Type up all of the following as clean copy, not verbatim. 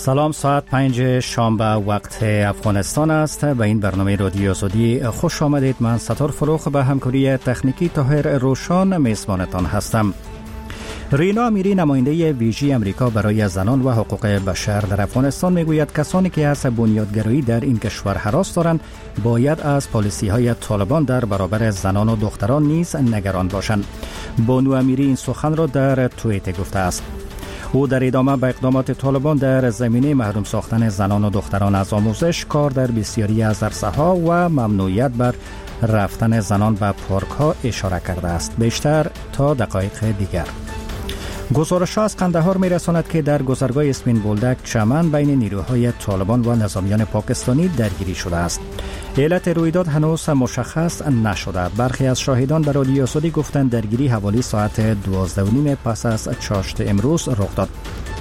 سلام، ساعت 5 شنبه وقت افغانستان است. به این برنامه رادیو آزادی خوش آمدید. من ستار فروخ به همکاری تکنیکی طاهر روشان میزبانتان هستم. رینا امیری، نماینده ویژه امریکا برای زنان و حقوق بشر در افغانستان، میگوید کسانی که از بنیادگرایی در این کشور هراس دارند باید از پالیسی‌های طالبان در برابر زنان و دختران نیز نگران باشند. بانو امیری این سخن را در توییتر گفته است. او در ادامه به اقدامات طالبان در زمینه محروم ساختن زنان و دختران از آموزش، کار در بسیاری از عرصه‌ها و ممنوعیت بر رفتن زنان به پارک‌ها اشاره کرده است. بیشتر تا دقایق دیگر. گزارش‌ها از قندهار می‌رساند که در گذرگاه اسپین بولدک چمن بین نیروهای طالبان و نظامیان پاکستانی درگیری شده است. علت رویداد هنوز مشخص نشده. برخی از شاهدان به رادیو آزادی گفتند درگیری حوالی ساعت 12:30 پس از چاشت امروز رخ داد.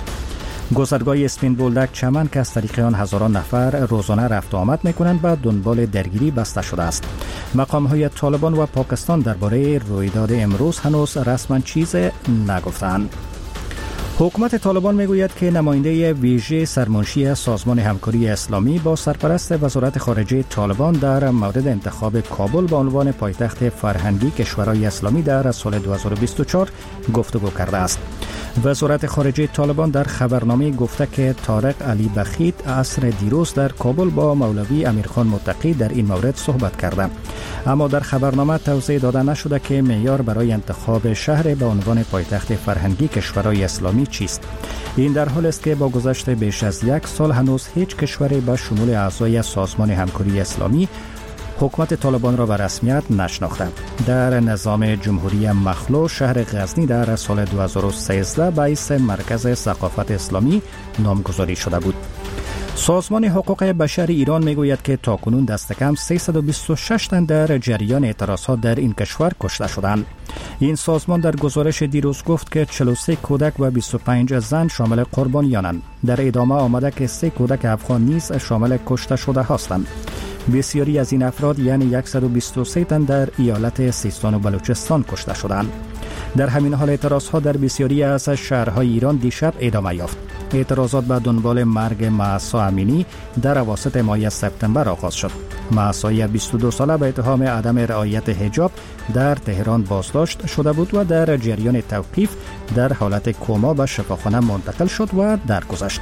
گذرگاه اسپین بولدک چمن که از طریق آن هزاران نفر روزانه رفت و آمد می‌کنند به دنبال درگیری بسته شده است. مقام‌های طالبان و پاکستان درباره رویداد امروز هنوز رسما چیز نگفتند. حکومت طالبان میگوید که نماینده ویژه سرمنشی سازمان همکاری اسلامی با سرپرست وزارت خارجه طالبان در مورد انتخاب کابل به عنوان پایتخت فرهنگی کشورهای اسلامی در سال 2024 گفتگو کرده است. وزارت خارجه طالبان در خبرنامه گفته که طارق علی بخیت عصر دیروز در کابل با مولوی امیرخان متقی در این مورد صحبت کرده، اما در خبرنامه توضیح داده نشده که معیار برای انتخاب شهر به عنوان پایتخت فرهنگی کشورهای اسلامی چیست. این در حالی است که با گذشت بیش از یک سال هنوز هیچ کشوری به شمول اعضای سازمان همکاری اسلامی حکومت طالبان را به رسمیت نشناخته. در نظام جمهوری مخلوع شهر غزنی در سال 2013 به حیث مرکز ثقافت اسلامی نامگذاری شده بود. سازمان حقوق بشر ایران میگوید که تاکنون دست کم 326 تن در جریان اعتراضات در این کشور کشته شدند. این سازمان در گزارش دیروز گفت که 43 کودک و 25 زن شامل قربانیانند. در ادامه آمده که 3 کودک افغان نیز شامل کشته شده هستند. بسیاری از این افراد یعنی 123 تن در ایالت سیستان و بلوچستان کشته شدند. در همین حال اعتراضها در بسیاری از شهرهای ایران دیشب ادامه یافت. اعتراضات به دنبال مرگ مهسا امینی در اواسط ماه سپتامبر آغاز شد. مهسا 22 ساله به اتهام عدم رعایت حجاب در تهران بازداشت شده بود و در جریان توقیف در حالت کما به شفاخانه منتقل شد و درگذشت.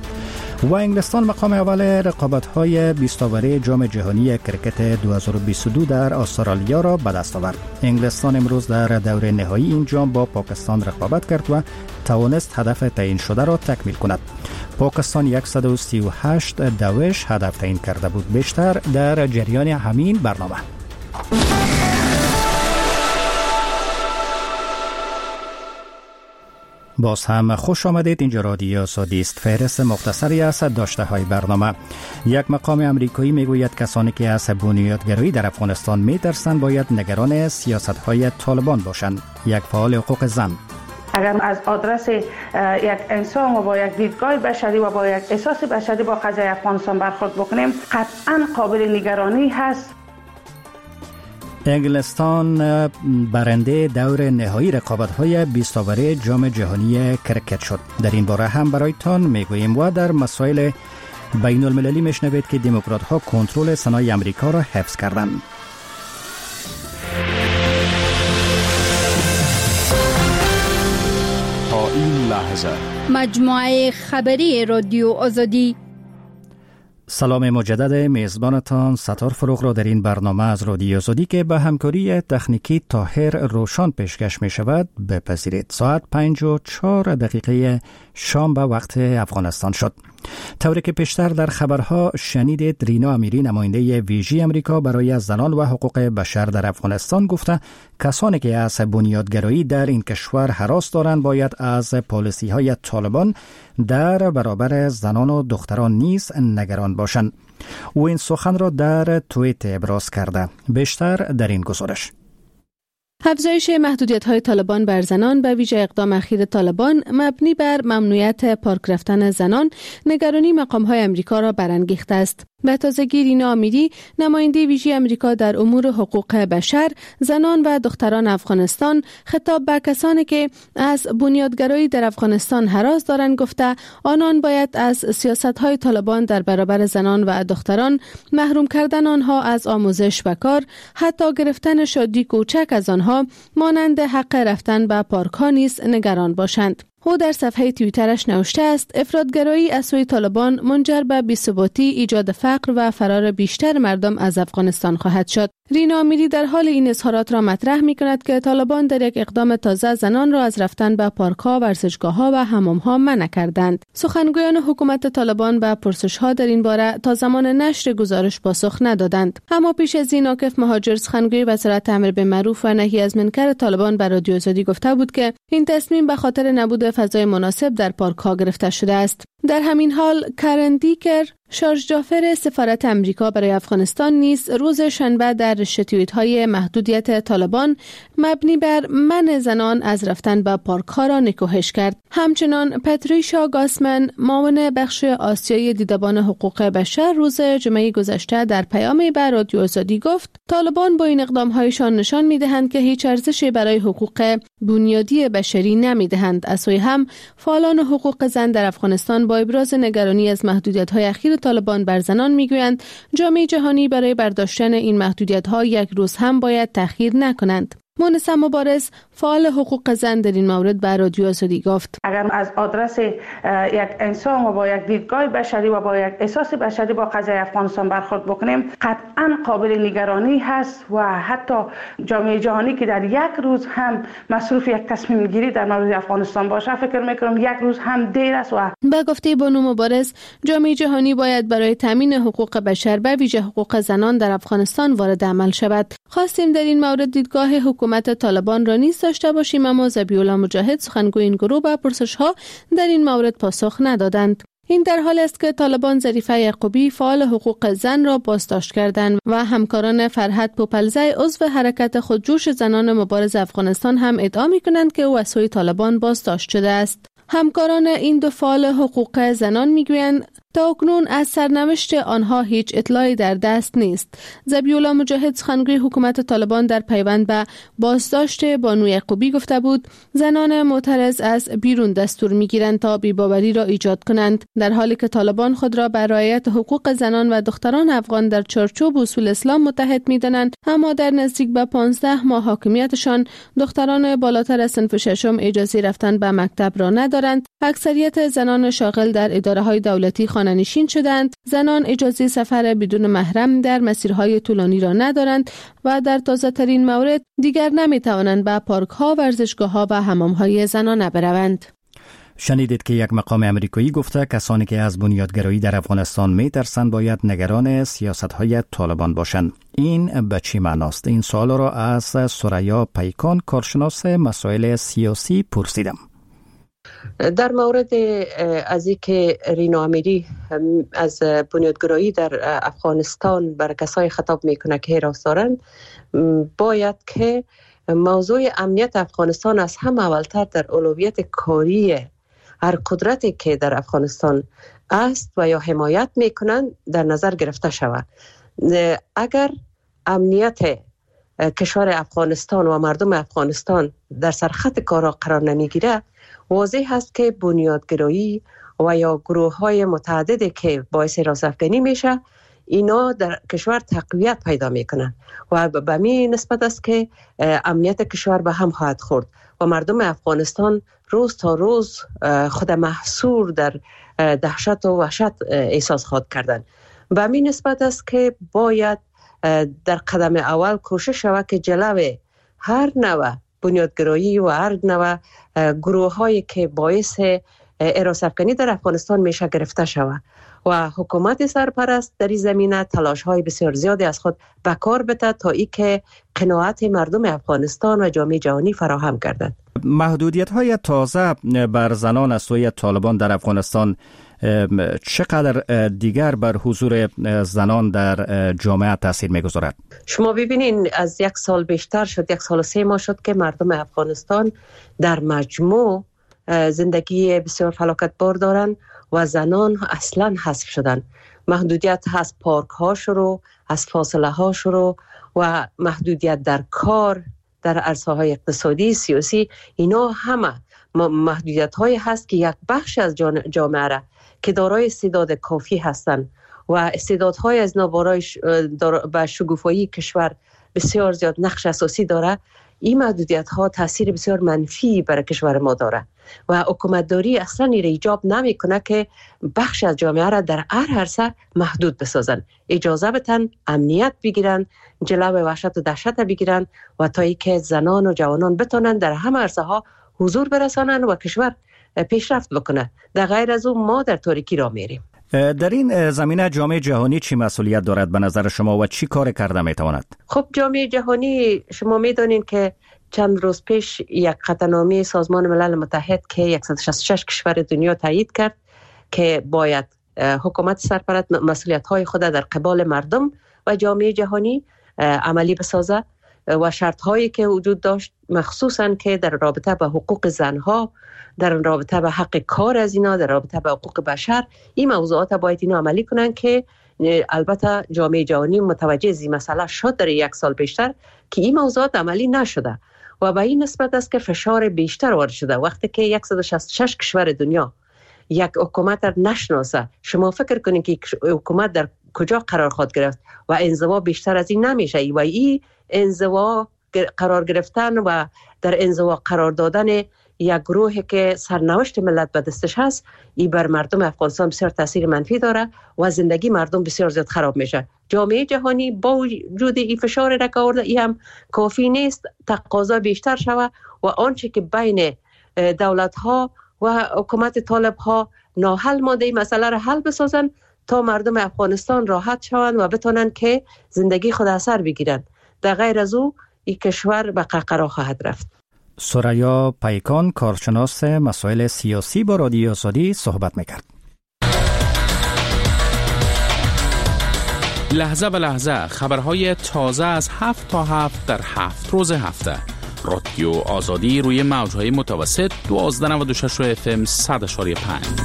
و انگلستان مقام اول رقابت‌های 20 اوره جام جهانی کرکت 2022 در استرالیا را به دست آورد. انگلستان امروز در دور نهایی این جام با پاکستان رقابت کرد و توانست هدف تعیین شده را تکمیل کند. پاکستان 138 دوش هدف تعیین کرده بود. بیشتر در جریان همین برنامه. باز هم خوش آمدید. اینجا رادیو آزادی است. فهرست مختصری از داشته های برنامه. یک مقام امریکایی میگوید کسانی که از بنیادگرایی در افغانستان میترسند باید نگران سیاست های طالبان باشند. یک فعال حقوق زن: اگر از آدرس یک انسان و با یک دیدگاه بشری و با یک احساس بشری با قضیه افغانستان برخورد بکنیم، قطعا قابل نگرانی هست. انگلستان برنده دور نهایی رقابت‌های 20 اوره جام جهانی کرکت شد. در این باره هم برایتان میگوییم و در مسائل بین المللی میشنوید که دموکرات‌ها کنترل صنایع آمریکا را حفظ کردند. تا این لحظه مجموعه خبری رادیو آزادی. سلام مجدد، میزبانتان ستار فروغ را در این برنامه از رادیو آزادی که به همکاری تکنیکی طاهر روشان پیشکش می شود بپذیرید. ساعت 5:04 شام به وقت افغانستان شد. طوری که پیشتر در خبرها شنیدید، رینا امیری، نماینده ویژه امریکا برای زنان و حقوق بشر در افغانستان گفته کسانی که از بنیادگرایی در این کشور هراس دارند باید از پالیسی های طالبان در برابر زنان و دختران نیز نگران باشند. او این سخن را در توییت ابراز کرده. بیشتر در این گزارش. افزایش محدودیت‌های طالبان بر زنان به ویژه اقدام اخیر طالبان مبنی بر ممنوعیت پارک رفتن زنان نگرانی مقام‌های امریکا را برانگیخته است. به تازگی رینا امیری، نماینده ویژه آمریکا در امور حقوق بشر، زنان و دختران افغانستان، خطاب به کسانی که از بنیادگرایی در افغانستان هراس دارند گفته آنان باید از سیاست‌های طالبان در برابر زنان و دختران، محروم کردن آنها از آموزش و کار، حتی گرفتن شادی کوچک از آنها مانند حق رفتن به پارک‌ها نیز نگران باشند. او در صفحه توییترش نوشته است افراطگرایی از سوی طالبان منجر به بی‌ثباتی، ایجاد فقر و فرار بیشتر مردم از افغانستان خواهد شد. رینا امیری در حال این اظهارات را مطرح می کند که طالبان در یک اقدام تازه زنان را از رفتن به پارک‌ها، ورزشگاه‌ها و حمام‌ها منع کردند. سخنگویان حکومت طالبان به پرسش‌ها در این باره تا زمان نشر گزارش پاسخ ندادند. اما پیش از این عاکف مهاجر، سخنگوی وزارت امر بالمعروف و نهی از منکر طالبان به رادیو آزادی گفته بود که این تصمیم به خاطر نبود فضای مناسب در پارک‌ها گرفته شده است. در همین حال کارن دیکر، شارژ جافر سفارت امریکا برای افغانستان نیز روز شنبه در رشته توییت‌های محدودیت طالبان مبنی بر منع زنان از رفتن به پارک‌ها را نکوهش کرد. همچنان پاتریشا گاسمن، معاون بخش آسیایی دیدبان حقوق بشر، روز جمعه گذشته در پیامی به رادیو آزادی گفت طالبان با این اقدام‌هایشان نشان می‌دهند که هیچ ارزشی برای حقوق بنیادی بشری نمی‌دهند. از سوی هم فعالان حقوق زن در افغانستان با ابراز نگرانی از محدودیت‌های اخیر طالبان بر زنان میگویند جامعه جهانی برای برداشتن این محدودیت‌ها یک روز هم باید تأخیر نکنند. مونس مبارز، فعال حقوق زن، در این مورد به رادیو آزادی گفت اگر از آدرس یک انسان و با یک دیدگاه بشری و با یک احساس بشری با قضیه افغانستان برخورد بکنیم، قطعا قابل نگرانی هست و حتی جامعه جهانی که در یک روز هم مصروف یک تصمیم گیری در مورد افغانستان باشه، فکر میکنم یک روز هم دیر است. و به گفته بانو مبارز، جامعه جهانی باید برای تامین حقوق بشر به ویژه حقوق زنان در افغانستان وارد عمل شود. خواستیم در این مورد دیدگاه حکومت طالبان را نیز داشته باشیم، اما ذبیح‌الله مجاهد، سخنگوی این گروه، به پرسش‌ها در این مورد پاسخ ندادند. این در حال است که طالبان ظریفه یعقوبی، فعال حقوق زن، را بازداشت کردند و همکاران فرهد پوپلزی، عضو حرکت خودجوش زنان مبارز افغانستان، هم ادعا می‌کنند که او از سوی طالبان بازداشت شده است. همکاران این دو فعال حقوق زنان میگویند تا اکنون از سرنوشت آنها هیچ اطلاعی در دست نیست. ذبیح‌الله مجاهد، سخنگوی حکومت طالبان، در پیوند به بازداشت بانو یعقوبی گفته بود زنان معترض از بیرون دستور میگیرند تا بی‌باوری را ایجاد کنند، در حالی که طالبان خود را بر رعایت حقوق زنان و دختران افغان در چارچوب اصول اسلام متحد میدانند، اما در نزدیک به 15 ماه حاکمیتشان دختران بالاتر از صنف ششم اجازه رفتن به مکتب را ندارند. اکثریت زنان شاغل در اداره‌های دولتی خانه‌نشین شدند. زنان اجازه سفر بدون محرم در مسیرهای طولانی را ندارند و در تازه‌ترین مورد دیگر نمی‌توانند به پارک‌ها، ورزشگاه‌ها و حمام‌های زنانه بروند. شنیدید که یک مقام امریکایی گفته کسانی که از بنیادگرایی در افغانستان می‌ترسند باید نگران سیاست‌های طالبان باشند. این به چی معناست؟ این سوال را از سریا پیکان، کارشناس مسائل سیاسی، پرسیدم. در مورد از اینکه رینا امیری از بنیادگرایی در افغانستان بر کسای خطاب میکنه که هراس دارند، باید که موضوع امنیت افغانستان از هم اولتر در اولویت کاری هر قدرتی که در افغانستان است و یا حمایت میکنند در نظر گرفته شود. اگر امنیت کشور افغانستان و مردم افغانستان در سرخط کار قرار نمیگیره، واضح است که بنیادگرایی و یا گروه‌های متعددی که باعث هراس افکنی میشه، اینا در کشور تقویت پیدا میکنن و به می نسبت است که امنیت کشور به هم خواهد خورد و مردم افغانستان روز تا روز خود محصور در دهشت و وحشت احساس خواهد کردن. به می نسبت است که باید در قدم اول کوشش شود که جلوی هر نوع بنیادگرایی و هر نوع گروه هایی که باعث هراس افکنی در افغانستان میشه گرفته شود و حکومت سرپرست در این زمینه تلاش های بسیار زیادی از خود به کار بده تا ای که قناعت مردم افغانستان و جامعه جهانی فراهم گردد. محدودیت های تازه بر زنان از سوی طالبان در افغانستان چقدر دیگر بر حضور زنان در جامعه تاثیر میگذارد؟ شما ببینین از یک سال بیشتر شد، 1 سال و 3 ماه شد که مردم افغانستان در مجموع زندگی بسیار فلاکت بار دارند و زنان اصلا حذف شدن محدودیت از پارک ها شروع، از فاصله ها شروع و محدودیت در کار، در عرصه های اقتصادی، سیاسی، اینا همه محدودیت هایی هست که یک بخش از جامعه را که دارای استعداد کافی هستند و استعدادهای از نابارای به شکوفایی کشور بسیار زیاد نقش اساسی داره. این محدودیت ها تاثیر بسیار منفی برای کشور ما داره و حکومتداری اصلا ایجاب نمیکنه که بخش از جامعه را در هر عرصه محدود بسازن، اجازه بدن امنیت بگیرن، جلو وحشت و دهشت بگیرن و تا اینکه زنان و جوانان بتونن در همه عرصه ها حضور برسانن و کشور پیشرفت بکنه. در غیر از اون ما در تاریکی را میریم. در این زمینه جامعه جهانی چی مسئولیت دارد به نظر شما و چی کار کرده میتواند؟ خب جامعه جهانی شما میدونین که چند روز پیش یک قطعنامه سازمان ملل متحد که 166 کشور دنیا تایید کرد که باید حکومت سرپرست مسئولیت‌های خود در قبال مردم و جامعه جهانی عملی بسازه و شرط‌هایی که وجود داشت، مخصوصاً که در رابطه با حقوق زنها، در رابطه با حق کار از اینا، در رابطه با حقوق بشر، این موضوعات باید اینا عملی کنن که البته جامعه جهانی متوجه از این مسئله شد در یک سال پیشتر که این موضوعات عملی نشده و به این نسبت است که فشار بیشتر وارد شده. وقتی که 166 کشور دنیا یک حکومت را نشناسه، شما فکر کنید که حکومت در کجا قرار خواهد گرفت و انزوا بیشتر از این نمیشه و این انزوا قرار گرفتن و در انزوا قرار دادن یک گروهی که سرنوشت ملت به دستش هست، این بر مردم افغانستان بسیار تاثیر منفی داره و زندگی مردم بسیار زیاد خراب میشه. جامعه جهانی با وجود این فشار را که آورده، این هم کافی نیست، تقاضا بیشتر شود و آنچه که بین دولت ها و حکومت طالب ها ناحل مانده این مسئله را حل بسازن تا مردم افغانستان راحت شوند و بتونن که زندگی خود اثر بگیرن. در غیر از او این کشور به قهقرا خواهد رفت. سریا پیکان، کارشناس مسائل سیاسی، با رادیو آزادی صحبت میکرد. لحظه به لحظه خبرهای تازه از 7 تا 7 در 7 روز هفته. رادیو آزادی روی موجهای متوسط 1296 FM 100.5.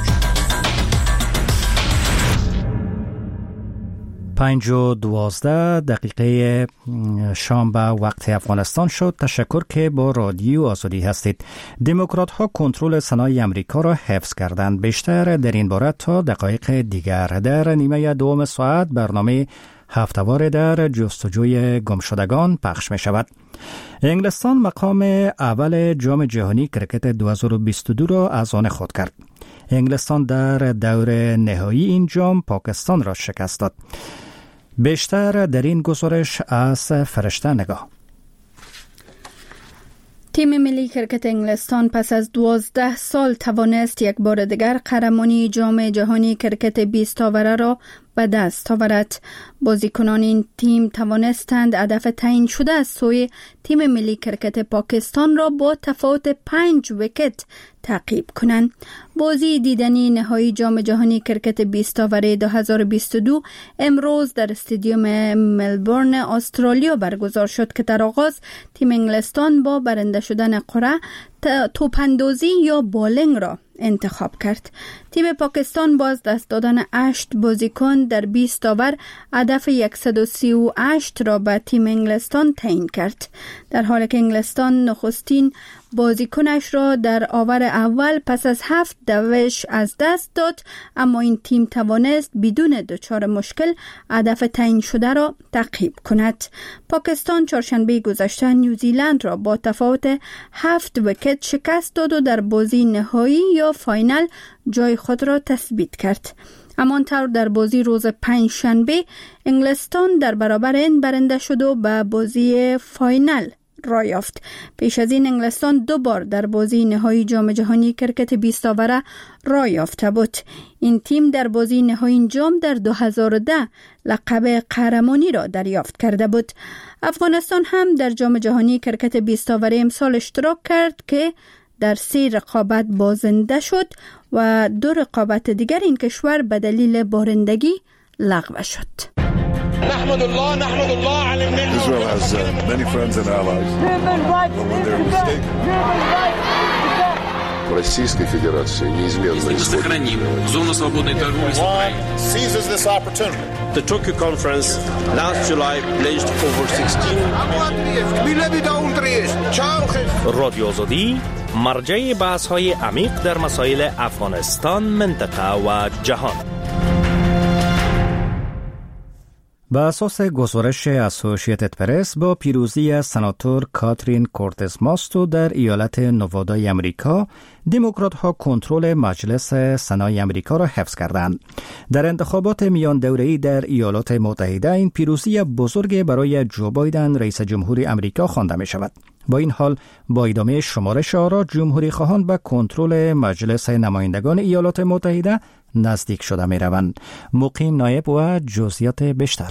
5:12 شام به وقت افغانستان شد. تشکر که با رادیو آزادی هستید. دموکرات ها کنترل صنایع امریکا را حفظ کردند. بیشتر در این باره تا دقایق دیگر در نیمه دوم ساعت برنامه هفته‌وار در جستجوی گمشدگان پخش می شود. انگلستان مقام اول جام جهانی کرکت 2022 را از آن خود کرد. انگلستان در دور نهایی این جام پاکستان را شکست داد. بیشتر در این گزارش از فرشته نگاه. تیم ملی کرکت انگلستان پس از 12 سال توانست یک بار دیگر قهرمانی جام جهانی کرکت 20 آوره را به دست آورد. بازیکنان این تیم توانستند هدف تعیین شده از سوی تیم ملی کرکت پاکستان را با تفاوت 5 ویکت تعقیب کنند. بازی دیدنی نهایی جام جهانی کرکت 20 آوره 2022 امروز در استادیوم ملبورن استرالیا برگزار شد که در آغاز تیم انگلستان با برنده شدن قرعه توپاندازی یا بالینگ را انتخاب کرد. تیم پاکستان با از دست دادن 8 بازیکن در 20 آور هدف 138 را به تیم انگلستان تعیین کرد، در حالی که انگلستان نخستین بازیکنش را در آور اول پس از 7 دوش از دست داد، اما این تیم توانست بدون دچار مشکل هدف تعیین شده را تعقیب کند. پاکستان چهارشنبه گذشته نیوزیلند را با تفاوت 7 ویکت شکست داد و در بازی نهایی یا فاینال جای خود را تثبیت کرد. همانطور در بازی روز پنجشنبه انگلستان در برابر این برنده شد و به بازی فاینال راه یافت. پیش از این انگلستان 2 بار در بازی نهایی جام جهانی کرکت 20 آوره راه یافته بود. این تیم در بازی نهایی جام در 2010 لقب قهرمانی را دریافت کرده بود. افغانستان هم در جام جهانی کرکت 20 آوره امسال اشتراک کرد که در 3 رقابت بازنده شد و 2 رقابت دیگر این کشور به دلیل بارندگی لغو شد. نحمد الله على النعمة. Israel has many friends and allies. Human rights. в Российской Федерации неизменно сохраним зону свободной торговли с Украиной. Seizes this opportunity. The Tokyo conference last July pledged over 16 رادیو آزادی مرجع بحث‌های عمیق در مسائل افغانستان، منطقه و جهان. به اساس گزارش اسوسییتد پرس، با پیروزی سناتور کاترین کورتز ماستو در ایالت نوادا امریکا، دموکرات‌ها کنترل مجلس سنای امریکا را حفظ کردند. در انتخابات میان دوره‌ای در ایالات متحده این پیروزی بزرگ برای جو بایدن رئیس جمهور امریکا خوانده می شود. با این حال با ادامه شمارش آرا، جمهوری خواهان به کنترل مجلس نمایندگان ایالات متحده نزدیک شده می روند. مقیم نایب و جزئیات بیشتر.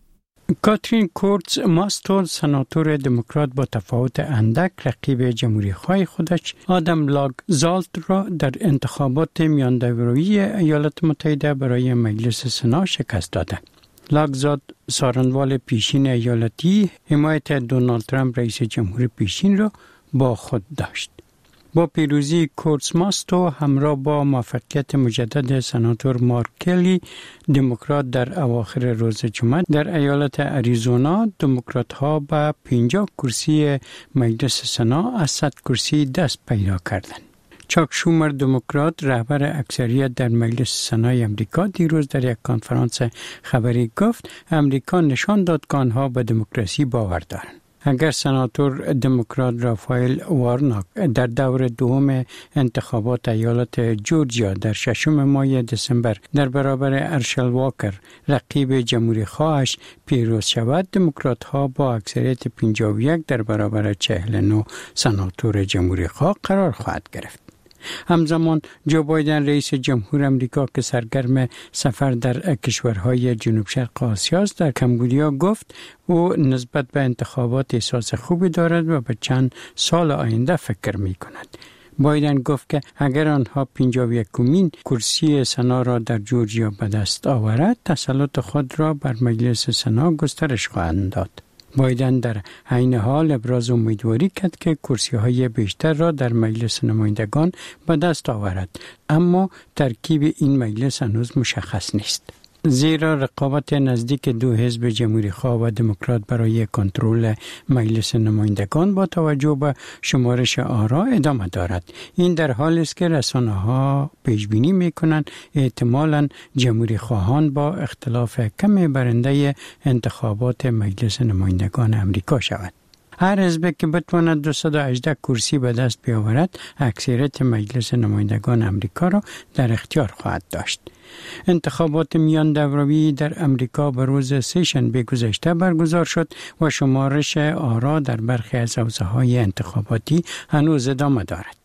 کاترین کورتز ماستو سناتور دموکرات با تفاوت اندک رقیب جمهوری خواه خودش آدم لاگزالت را در انتخابات میان دوره‌ای ایالات متحده برای مجلس سنا شکست داده. لاگزالت سارنوال پیشین ایالتی حمایت دونالد ترامپ رئیس جمهور پیشین را با خود داشت. با پیروزی کورتز ماستو همراه با موفقیت مجدد سناتور مارک کلی دموکرات در اواخر روز جمعه در ایالت اریزونا، دموکرات ها به 50 کرسی مجلس سنا از 100 کرسی دست پیدا کردند. چاک شومر دموکرات رهبر اکثریت در مجلس سنای امریکا دیروز در یک کنفرانس خبری گفت امریکا نشان داد که آنها به دموکراسی باور دارند. اگر سناتور دموکرات رافائل وارناک در دور دوم انتخابات ایالت جورجیا در 6 ماه دسامبر در برابر ارشل واکر رقیب جمهوری خواهش پیروز شود، دموکرات ها با اکثریت 51 در برابر 49 سناتور جمهوری خواه قرار خواهد گرفت. همزمان جو بایدن رئیس جمهور امریکا که سرگرم سفر در کشورهای جنوب شرق آسیا است در کمبودیا گفت او نسبت به انتخابات احساس خوبی دارد و به چند سال آینده فکر می کند. بایدن گفت که اگر آنها 51مین کرسی سنا را در جورجیا به دست آورد، تسلط خود را بر مجلس سنا گسترش خواهند داد. بایدن در عین حال ابراز امیدواری کرد که کرسی‌های بیشتر را در مجلس نمایندگان به دست آورد، اما ترکیب این مجلس هنوز مشخص نیست. زیرا رقابت نزدیک دو حزب جمهوری خواه و دموکرات برای کنترل مجلس نمایندگان با توجه به شمارش آرا ادامه دارد. این در حالی است که رسانه‌ها پیش بینی می‌کنند احتمالاً جمهوری خواهان با اختلاف کم برنده انتخابات مجلس نمایندگان امریکا شود. هر حزب که بتواند 218 کرسی به دست بیاورد، اکثریت مجلس نمایندگان امریکا را در اختیار خواهد داشت. انتخابات میان دوره‌ای در امریکا به روز سه‌شنبه گذشته برگزار شد و شمارش آرا در برخی از حوزه‌های انتخاباتی هنوز ادامه دارد.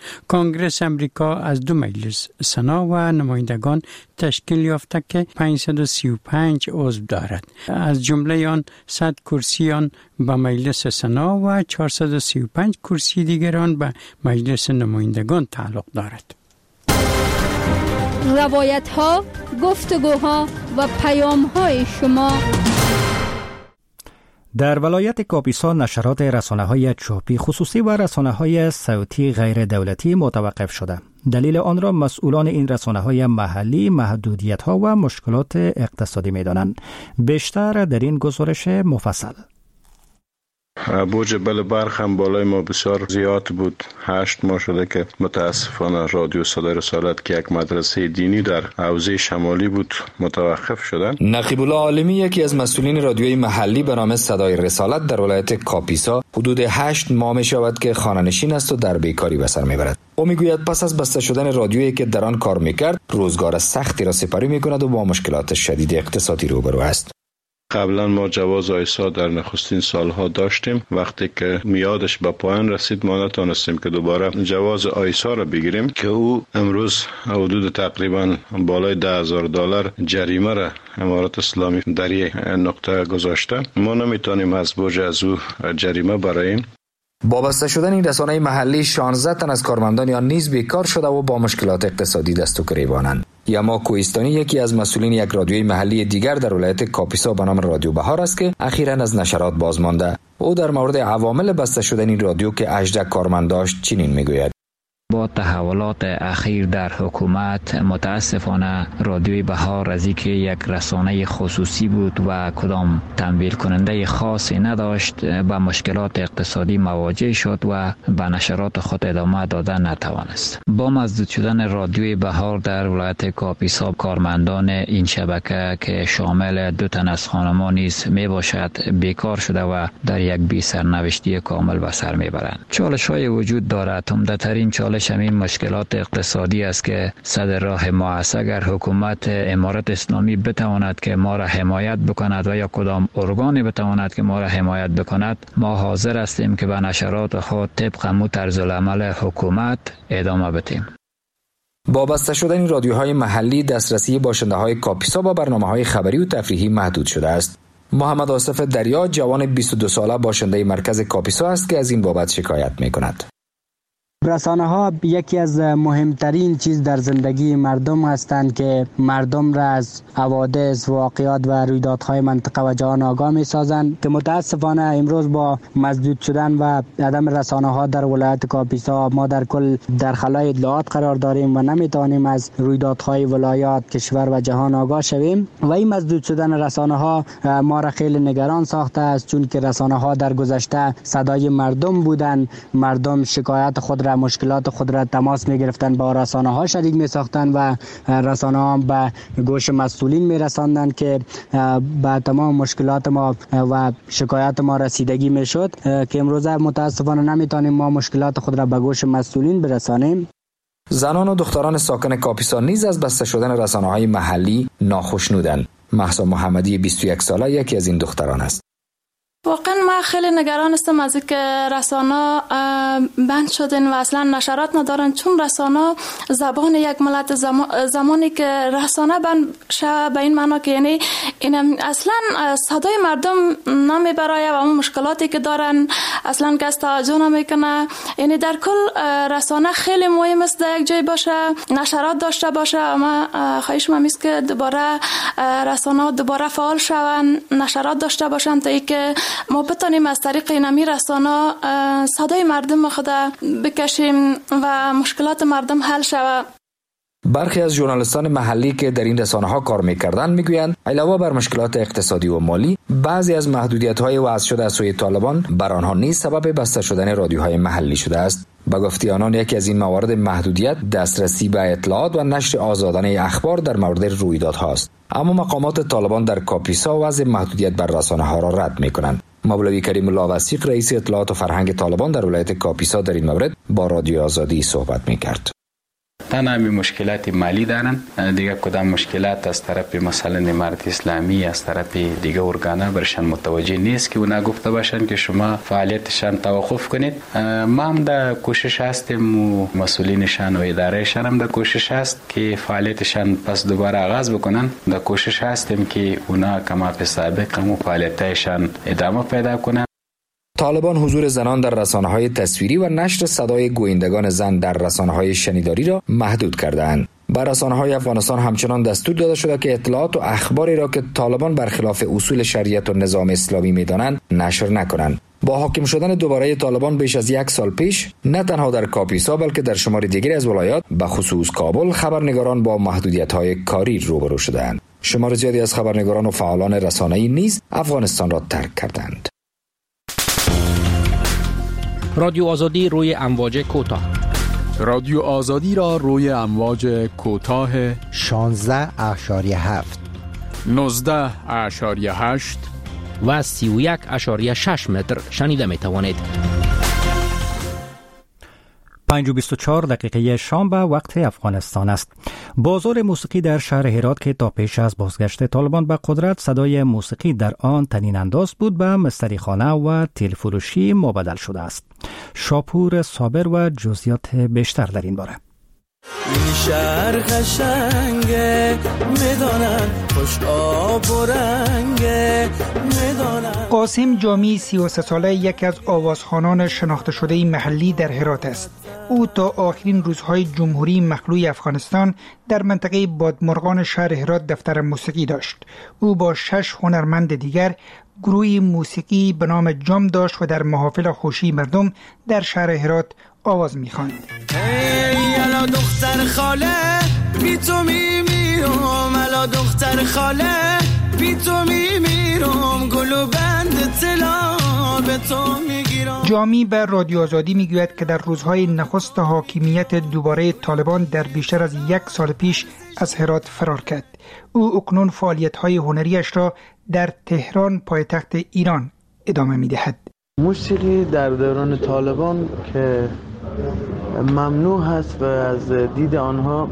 کنگره امریکا از 2 مجلس سنا و نمایندگان تشکیل یافته که 535 عضو دارد. از جمله آن 100 کرسی آن به مجلس سنا و 435 کرسی دیگران به مجلس نمایندگان تعلق دارد. روایت ها، گفتگوها و پیام های شما. در ولایت کاپیسا نشرات رسانه‌های چاپی خصوصی و رسانه‌های صوتی غیر دولتی متوقف شده. دلیل آن را مسئولان این رسانه‌های محلی محدودیت‌ها و مشکلات اقتصادی می‌دانند. بیشتر در این گزارش مفصل. بوج بل برق هم بالای ما بسیار زیاد بود. 8 ماه شده که متاسفانه رادیو صدای رسالت که یک مدرسه دینی در حوزه شمالی بود متوقف شدن. نقیب الله عالمی یکی از مسئولین رادیوی محلی به نام صدای رسالت در ولایت کاپیسا حدود 8 ماه می شود که خانه‌نشین است و در بیکاری به سر میبرد. او میگوید پس از بسته شدن رادیویی که در آن کار میکرد روزگار سختی را سپری میکند و با مشکلات شدید اقتصادی روبرو است. قبلا ما جواز آیسا در نخستین سالها داشتیم. وقتی که میادش به پایان رسید ما نتونستیم که دوباره جواز آیسا را بگیریم که او امروز حدود تقریبا بالای $10,000 جریمه را امارات اسلامی در یک نقطه گذاشته. ما نمیتونیم از بوج از او جریمه براییم. با بسته شدن این رسانه محلی 16 تن از کارمندان آن نیز بیکار شده و با مشکلات اقتصادی دست و گریبانند. یما کوهستانی یکی از مسئولین یک رادیوی محلی دیگر در ولایت کاپیسا به نام رادیو بهار است که اخیراً از نشرات بازمانده. او در مورد عوامل بسته شدن این رادیو که 18 کارمند داشت چنین میگوید: با تحولات اخیر در حکومت متاسفانه رادیوی بهار از اینکه یک رسانه خصوصی بود و کدام تمویل کننده خاصی نداشت به مشکلات اقتصادی مواجه شد و به نشرات خود ادامه دادن نتوانست. با مسدود شدن رادیوی بهار در ولایت کاپیسا کارمندان این شبکه که شامل 2 تن از خانمان نیز می باشد بیکار شده و در یک بی سرنوشتی کامل به سر می برند. چالش های وجود دارد. عمده ترین چالش همین مشکلات اقتصادی است که صدر راه ما است. اگر حکومت امارت اسلامی بتواند که ما را حمایت بکند و یا کدام ارگانی بتواند که ما را حمایت بکند، ما حاضر هستیم که به نشرات خود طبق مو طرز العمل حکومت ادامه بدیم. با بسته شدن این رادیوهای محلی دسترسی باشنده‌های کاپیسا با برنامه‌های خبری و تفریحی محدود شده است. محمد آصف دریا جوان 22 ساله باشنده مرکز کاپیسا است که از این بابت شکایت می‌کند. رسانه ها یکی از مهمترین چیز در زندگی مردم هستند که مردم را از حوادث، واقعات و رویدادهای منطقه و جهان آگاه می سازند که متاسفانه امروز با مسدود شدن و عدم رسانه ها در ولایت کاپیسا ما در کل در خلای اطلاعات قرار داریم و نمی توانیم از رویدادهای ولایات، کشور و جهان آگاه شویم و این مسدود شدن رسانه ها ما را خیلی نگران ساخته است، چون که رسانه ها در گذشته صدای مردم بودند. مردم شکایت خود را، مشکلات خود را تماس می گرفتن، با رسانه ها شریک می ساختن و رسانه ها به گوش مسئولین می رساندن که به تمام مشکلات ما و شکایت ما رسیدگی می شد که امروز متاسفانه نمی توانیم ما مشکلات خود را به گوش مسئولین برسانیم. زنان و دختران ساکن کاپیسا نیز از بسته شدن رسانه‌های محلی ناخشنودند. مهسا محمدی 21 ساله یکی از این دختران است. واقعا ما خیلی نگران هستم از اینکه رسانه بند شدن و اصلا نشرات ندارن، چون رسانه زبان یک ملت زمانی که رسانه بند شود به این معنا که یعنی این اصلا صدای مردم نمیبره و اون مشکلاتی که دارن اصلا کس توجه نمیکنه. یعنی در کل رسانه خیلی مهم است در یک جای باشه، نشرات داشته باشه. اما خواهش من است که دوباره رسانه دوباره فعال شون، نشرات داشته باشن تا اینکه ما بتانیم از طریق اینمی رسانه صدای مردم خود بکشیم و مشکلات مردم حل شود. برخی از ژورنالیستان محلی که در این رسانه‌ها کار می‌کردند می‌گویند علاوه بر مشکلات اقتصادی و مالی، بعضی از محدودیت‌های وضع شده از سوی طالبان بر آنها نیز سبب بسته شدن رادیوهای محلی شده است. به گفته آنان یکی از این موارد محدودیت دسترسی به اطلاعات و نشر آزادانه اخبار در مورد رویدادها است. اما مقامات طالبان در کاپیسا وضع محدودیت بر رسانه‌ها را رد می‌کنند. مولوی کریم الله وثیق رئیس اطلاعات و فرهنگ طالبان در ولایت کاپیسا در این مورد با رادیو آزادی صحبت می‌کرد. تنها مشکلات مالی دارن، دیگه کدام مشکلات از طرف مثلا امارت اسلامی از طرف دیگه ارگانا برشان متوجه نیست که اونا گفته باشن که شما فعالیتشان توقف کنید. ما هم در کوشش هستیم و مسئولینشان و ادارهشان هم در کوشش هست که فعالیتشان پس دوباره آغاز بکنن. در کوشش هستیم که اونا کما به سابق هم فعالیتشان ادامه پیدا کنن. طالبان حضور زنان در رسانه‌های تصویری و نشر صدای گویندگان زن در رسانه‌های شنیداری را محدود کردند. بر رسانه‌های افغانستان همچنان دستور داده شده که اطلاعات و اخباری را که طالبان برخلاف اصول شریعت و نظام اسلامی می‌دانند نشر نکنند. با حاکم شدن دوباره طالبان بیش از 1 سال پیش نه تنها در کاپیسا بلکه در شمار دیگری از ولایات به خصوص کابل خبرنگاران با محدودیت‌های کاری روبرو شدند. شمار زیادی از خبرنگاران و فعالان رسانه‌ای نیز افغانستان را ترک کردند. رادیو آزادی روی امواج کوتاه. رادیو آزادی را روی امواج کوتاه 16.7 19.8 و 31.6 متر شنیده می توانید. 5:24 شام به وقت افغانستان است. بازار موسیقی در شهر هرات که تا پیش از بازگشت طالبان به قدرت صدای موسیقی در آن طنین انداز بود به مستری خانه و تیل فروشی مبدل شده است. شاپور صابر و جزئیات بیشتر در این باره. این شهر قشنگه میدانن خوش آب و رنگه میدانن. قاسم جامی 33 ساله یکی از آوازخوانان شناخته شده محلی در هرات است. او تا آخرین روزهای جمهوری مخلوع افغانستان در منطقه بادمرغان شهر هرات دفتر موسیقی داشت. او با 6 هنرمند دیگر گروهی موسیقی به نام جام داشت و در محافل خوشی مردم در شهر هرات آواز می‌خواند. ای الا دختر خاله بی تو میمیرم، الا دختر خاله بی تو میمیرم، گلو بند طلا به تو میگیرم. جامی به رادیو آزادی میگوید که در روزهای نخست حاکمیت دوباره طالبان در بیشتر از 1 سال پیش از هرات فرار کرد. او اکنون فعالیت‌های هنریش را در تهران پایتخت ایران ادامه می‌دهد. موسیقی در دوران طالبان که ممنوع هست و از دید آنها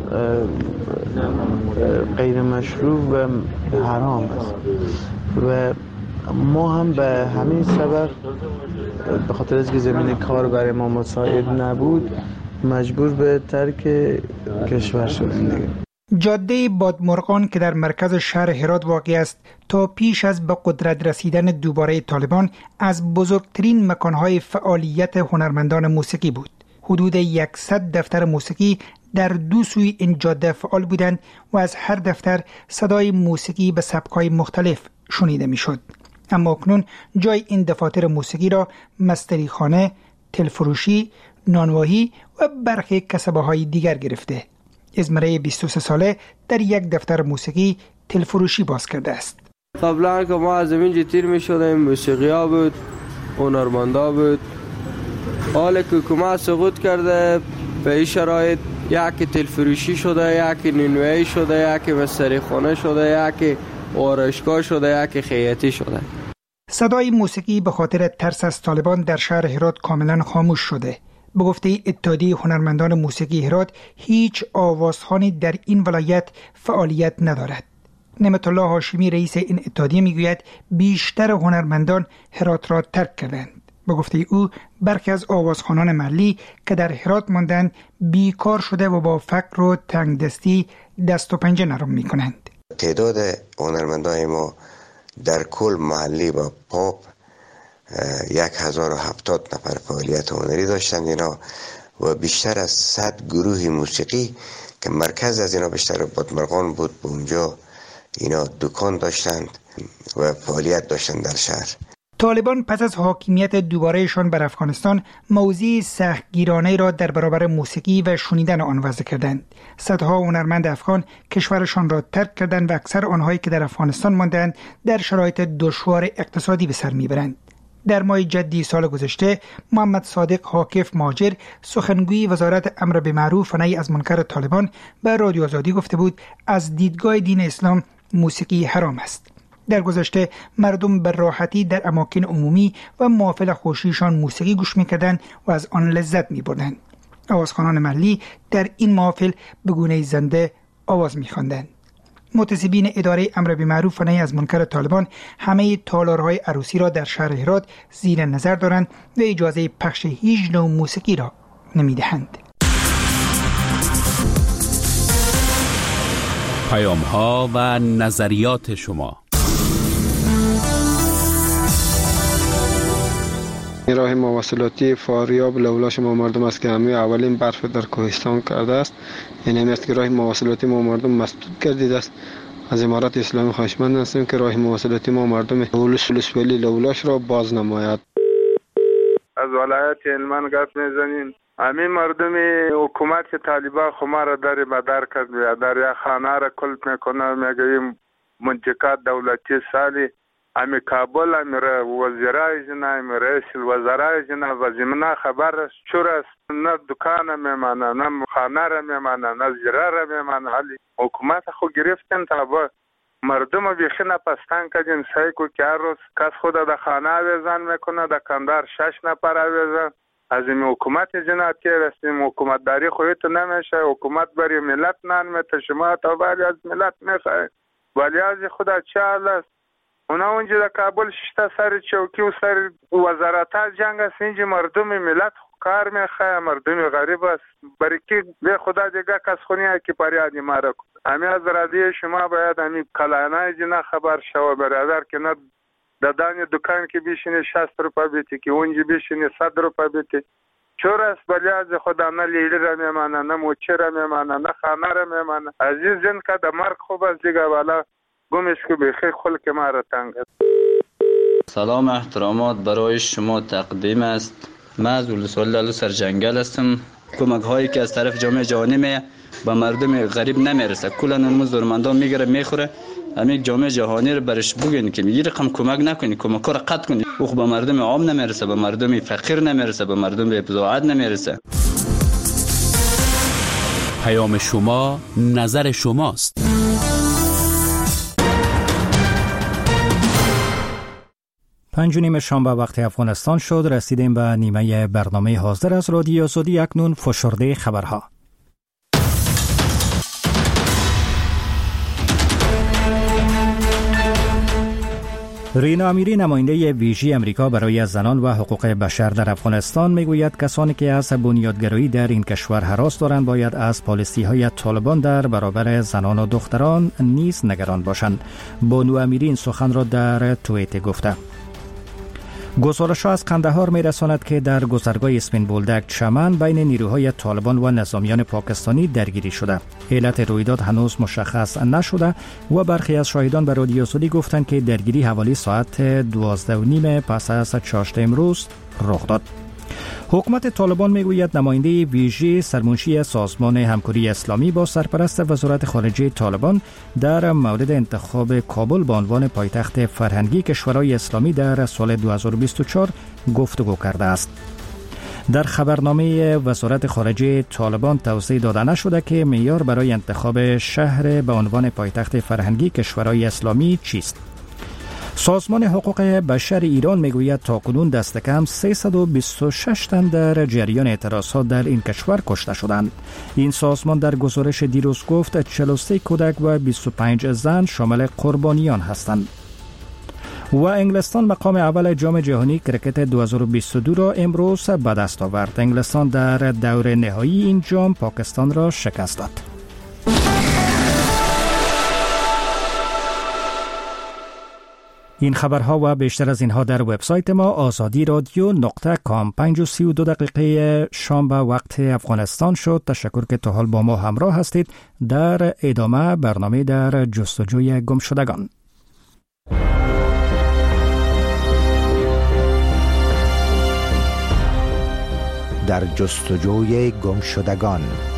غیر مشروع و حرام است و ما هم به همین سبب به خاطر از که زمین کار برای ما مساعد نبود مجبور به ترک کشور شدیم دیگه. جاده بادمرغان که در مرکز شهر هرات واقع است تا پیش از به قدرت رسیدن دوباره طالبان از بزرگترین مکانهای فعالیت هنرمندان موسیقی بود. حدود 100 دفتر موسیقی در 2 سوی این جاده فعال بودند و از هر دفتر صدای موسیقی به سبک‌های مختلف شنیده می‌شد. اما اکنون جای این دفاتر موسیقی را مستریخانه، تلفروشی، نانواهی و برخی کسبه‌های دیگر گرفته. ازمره 23 ساله در یک دفتر موسیقی تلفروشی باز کرده است. قبلا که ما از اینجا تیر می شدیم موسیقی‌ها بود، هنرمندا بود. حالا که حکومت سقوط کرده به این شرایط یکی تلفروشی شده، یکی نانوایی شده، یکی مستریخانه شده، یکی آرایشگاه شده، یکی خیاطی شده. صدای موسیقی به خاطر ترس از طالبان در شهر هرات کاملا خاموش شده. به گفته اتحادیه هنرمندان موسیقی هرات هیچ آوازخوانی در این ولایت فعالیت ندارد. نعمت الله هاشمی رئیس این اتحادیه میگوید بیشتر هنرمندان هرات را ترک کردند. به گفته او برخی از آوازخوانان محلی که در هرات ماندند بیکار شده و با فقر و تنگدستی دست و پنجه نرم میکنند. تعداد هنرمندان ما در کل محلی با پاپ 1070 نفر فعالیت هنری داشتند اینا و بیشتر از 100 گروه موسیقی که مرکز از اینا بیشتر بادمرغان بود. به اونجا اینا دکان داشتند و فعالیت داشتند در شهر. طالبان پس از حاکمیت دوبارهشان بر افغانستان موضوع سختگیرانه را در برابر موسیقی و شنیدن آن وضع کردند. صدها هنرمند افغان کشورشان را ترک کردند و اکثر آنهایی که در افغانستان ماندند در شرایط دشوار اقتصادی به سر میبرند. در ماه جدی سال گذشته محمد صادق حاکف مهاجر سخنگوی وزارت امر بالمعروف و نهی از منکر طالبان به رادیو آزادی گفته بود از دیدگاه دین اسلام موسیقی حرام است. در گذشته مردم به راحتی در اماکن عمومی و محافل خوشیشان موسیقی گوش می‌کردند و از آن لذت می‌بردند. آوازخوانان محلی در این محافل به گونه زنده آواز می‌خواندند. متسبین اداره امر بالمعروف و نهی از منکر طالبان همه تالارهای عروسی را در شهر هرات زیر نظر دارند و اجازه پخش هیچ نوع موسیقی را نمی‌دهند. پیام‌ها و نظریات شما. این راه مواصلاتی فاریاب لولاش ما مردم است که همه اولین برف در کوهستان کرده است. این هم است که راه مواصلاتی ما مردم مسدود گردیده است. از امارات اسلامی خواهشمند هستیم که راه مواصلاتی ما مردم ولسوالی لولاش را باز نماید. از ولایت هلمند گپ میزنین. همین مردم حکومت طالبان خما را در مدار کرد و در یک خانه را کلت میکنه. میگه منطقه دولتی سالی امی کابل امی وزیرای جنا امی رئیس الوزرای جنا و زمینه خبر است چور است نه دکان میمانه نه خانه را میمانه نه زیره را میمانه. حالی حکومت خو گرفتن تا با مردم بیخی نپستان کردین سایکو که هر روز کس خود در خانه آویزان میکنه دکاندار 6 نفر آویزان. از این حکومت جناتی رسیم حکومت داری خویت نمیشه. حکومت برای ملت نان میته شما تا ولی از ملت میخواه ولی از خدا چه حال است. اونا اونجا در کابل شتا سر چوکی و سر وزارت جنگ است. اینجا مردم ملت کار میخواه مردم غریب است. برای که به خدا دیگه کس خونی ها که پریادی مارا کن. همین از رادیو شما باید همین کلانای جنا خبر شو برادر که نه دادن دکان که بیشینه 60 روپا بیتی که اونجا بیشینه 100 روپا بیتی چور است. بلی از خدا نه لیلی را میمانه نه موچه را میمانه نه خانه را میمانه. عزیز جن که در مرگ خوب است دیگه والا گمش که بخیر خلق ما را تنگ است. سلام احترامات برای شما تقدیم است. من از ولسوالی سرجنگل هستم. کمک هایی که از طرف جامعه جهانی میه به مردم غریب نمیرسه، کلا اون ضرورتمندان میگیره میخوره. همین جامعه جهانی رو برش بگین که یه رقم کمک نکنی، کمک رو قطع کنی. او به مردم عام نمیرسه، به مردم فقیر نمیرسه، به مردم بزاعت نمیرسه. پیام شما نظر شماست. 5:30 شنبه وقت افغانستان شد. رسیدیم به نیمه برنامه حاضر از رادیو آزادی. اکنون فشرده خبرها. رینا امیری نماینده ویژه امریکا برای زنان و حقوق بشر در افغانستان میگوید کسانی که از بنیادگرایی در این کشور هراس دارند باید از پالیسی‌های طالبان در برابر زنان و دختران نیز نگران باشند. بانو امیری این سخن را در توییت گفته. گزارش‌ها از قندهار می‌رساند که در گذرگاه اسپین بولدک چمن بین نیروهای طالبان و نظامیان پاکستانی درگیری شده. علت رویداد هنوز مشخص نشده و برخی از شاهدان به رادیو آزادی گفتند که درگیری حوالی ساعت 12:30 پس از چاشت امروز رخ داد. حکومت طالبان میگوید نماینده ویژه سرمنشی سازمان همکاری اسلامی با سرپرست وزارت خارجه طالبان در مورد انتخاب کابل به عنوان پایتخت فرهنگی کشورهای اسلامی در سال 2024 گفتگو کرده است. در خبرنامه وزارت خارجه طالبان توضیح داده نشده که معیار برای انتخاب شهر به عنوان پایتخت فرهنگی کشورهای اسلامی چیست. سازمان حقوق بشر ایران میگوید تاکنون دست کم 326 تن در جریان اعتراضات در این کشور کشته شدند. این سازمان در گزارش دیروز گفت 43 کودک و 25 زن شامل قربانیان هستند. و انگلستان مقام اول جام جهانی کرکت 2022 را امروز به دست آورد. انگلستان در دور نهایی این جام پاکستان را شکست داد. این خبرها و بیشتر از اینها در وبسایت ما azadi.radio.com. 5:32 شنبه وقت افغانستان شد. تشکر که تا حال با ما همراه هستید. در ادامه برنامه در جستجوی گمشدگان. در جستجوی گمشدگان.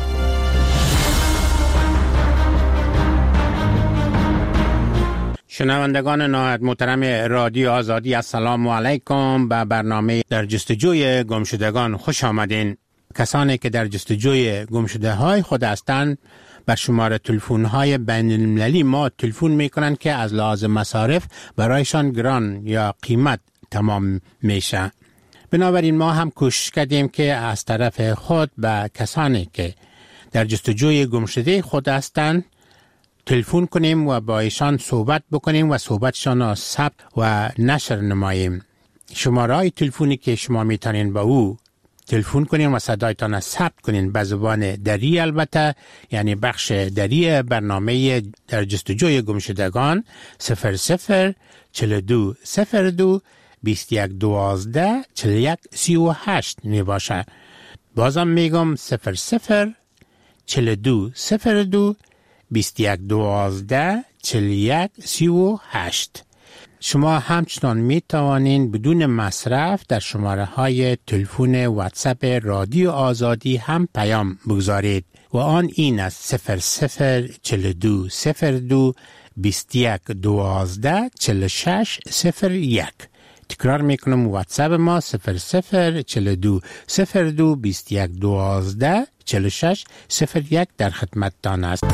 شنوندگان نهایت محترم رادیو آزادی، السلام علیکم. به برنامه در جستجوی گمشدگان خوش آمدین. کسانی که در جستجوی گمشده های خود هستند بر شماره تلفن های بین المللی ما تلفن می کنند که از لحاظ مصارف برایشان گران یا قیمت تمام میشه. بنابراین ما هم کوشش کردیم که از طرف خود به کسانی که در جستجوی گمشده خود هستند تلفن کنیم و با ایشان صحبت بکنیم و صحبتشان را ثبت و نشر نماییم. شماره های تلفنی که شما میتونین با او تلفن کنین و صدایتان را ثبت کنین به زبان دری، البته یعنی بخش دری برنامه در جستجوی گمشدگان 004202 2112 4138 می باشه. بازم میگم 004202 2112 4138. شما همچنان می توانین بدون مصرف در شماره های تلفن واتساپ رادیو آزادی هم پیام بگذارید و آن این است 004202 2112 4601. تکرار میکنم واتساپ ما 004202 2112 4601 در خدمتتان است.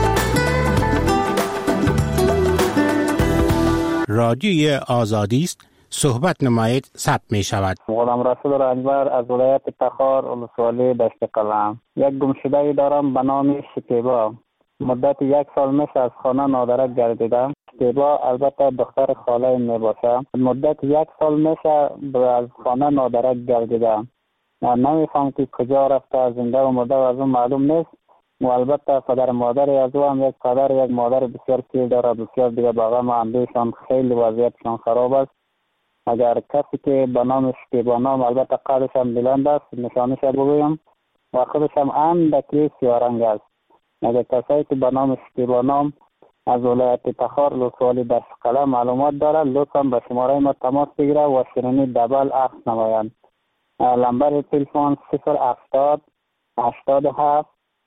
رادیوی آزادی است. صحبت نمایید ثبت می شود. غلام رسول رنجبر از ولایت تخار ولسوالی دشت قلم. یک گمشده دارم به نام شکیبا. مدت 1 سال میشه از خانه نادرک گردیدم. شکیبا البته دختر خاله می باشه. مدت 1 سال میشه از خانه نادرک گردیدم. نمیفهم که کجا رفته، زنده و مرده و از اون معلوم نیست. و البته پدر مادری از او هم یک پدر یک مادر بسیار پیر دارد، بسیار دیگه باقی معندوشان خیلی وضعیتشان خراب است. اگر کسی که به نام شکیبا نام، البته قدش هم بلند است، نشانش بگویم و خودش هم اندکی سیارنگ است. اگر کسی که به نام شکیبا نام از ولایت تخار ولسوالی دشقله معلومات دارد، لطفا به شماره ما تماس بگیره و شیرینی دبل عکس نمایند. نمبر تلفن 070 87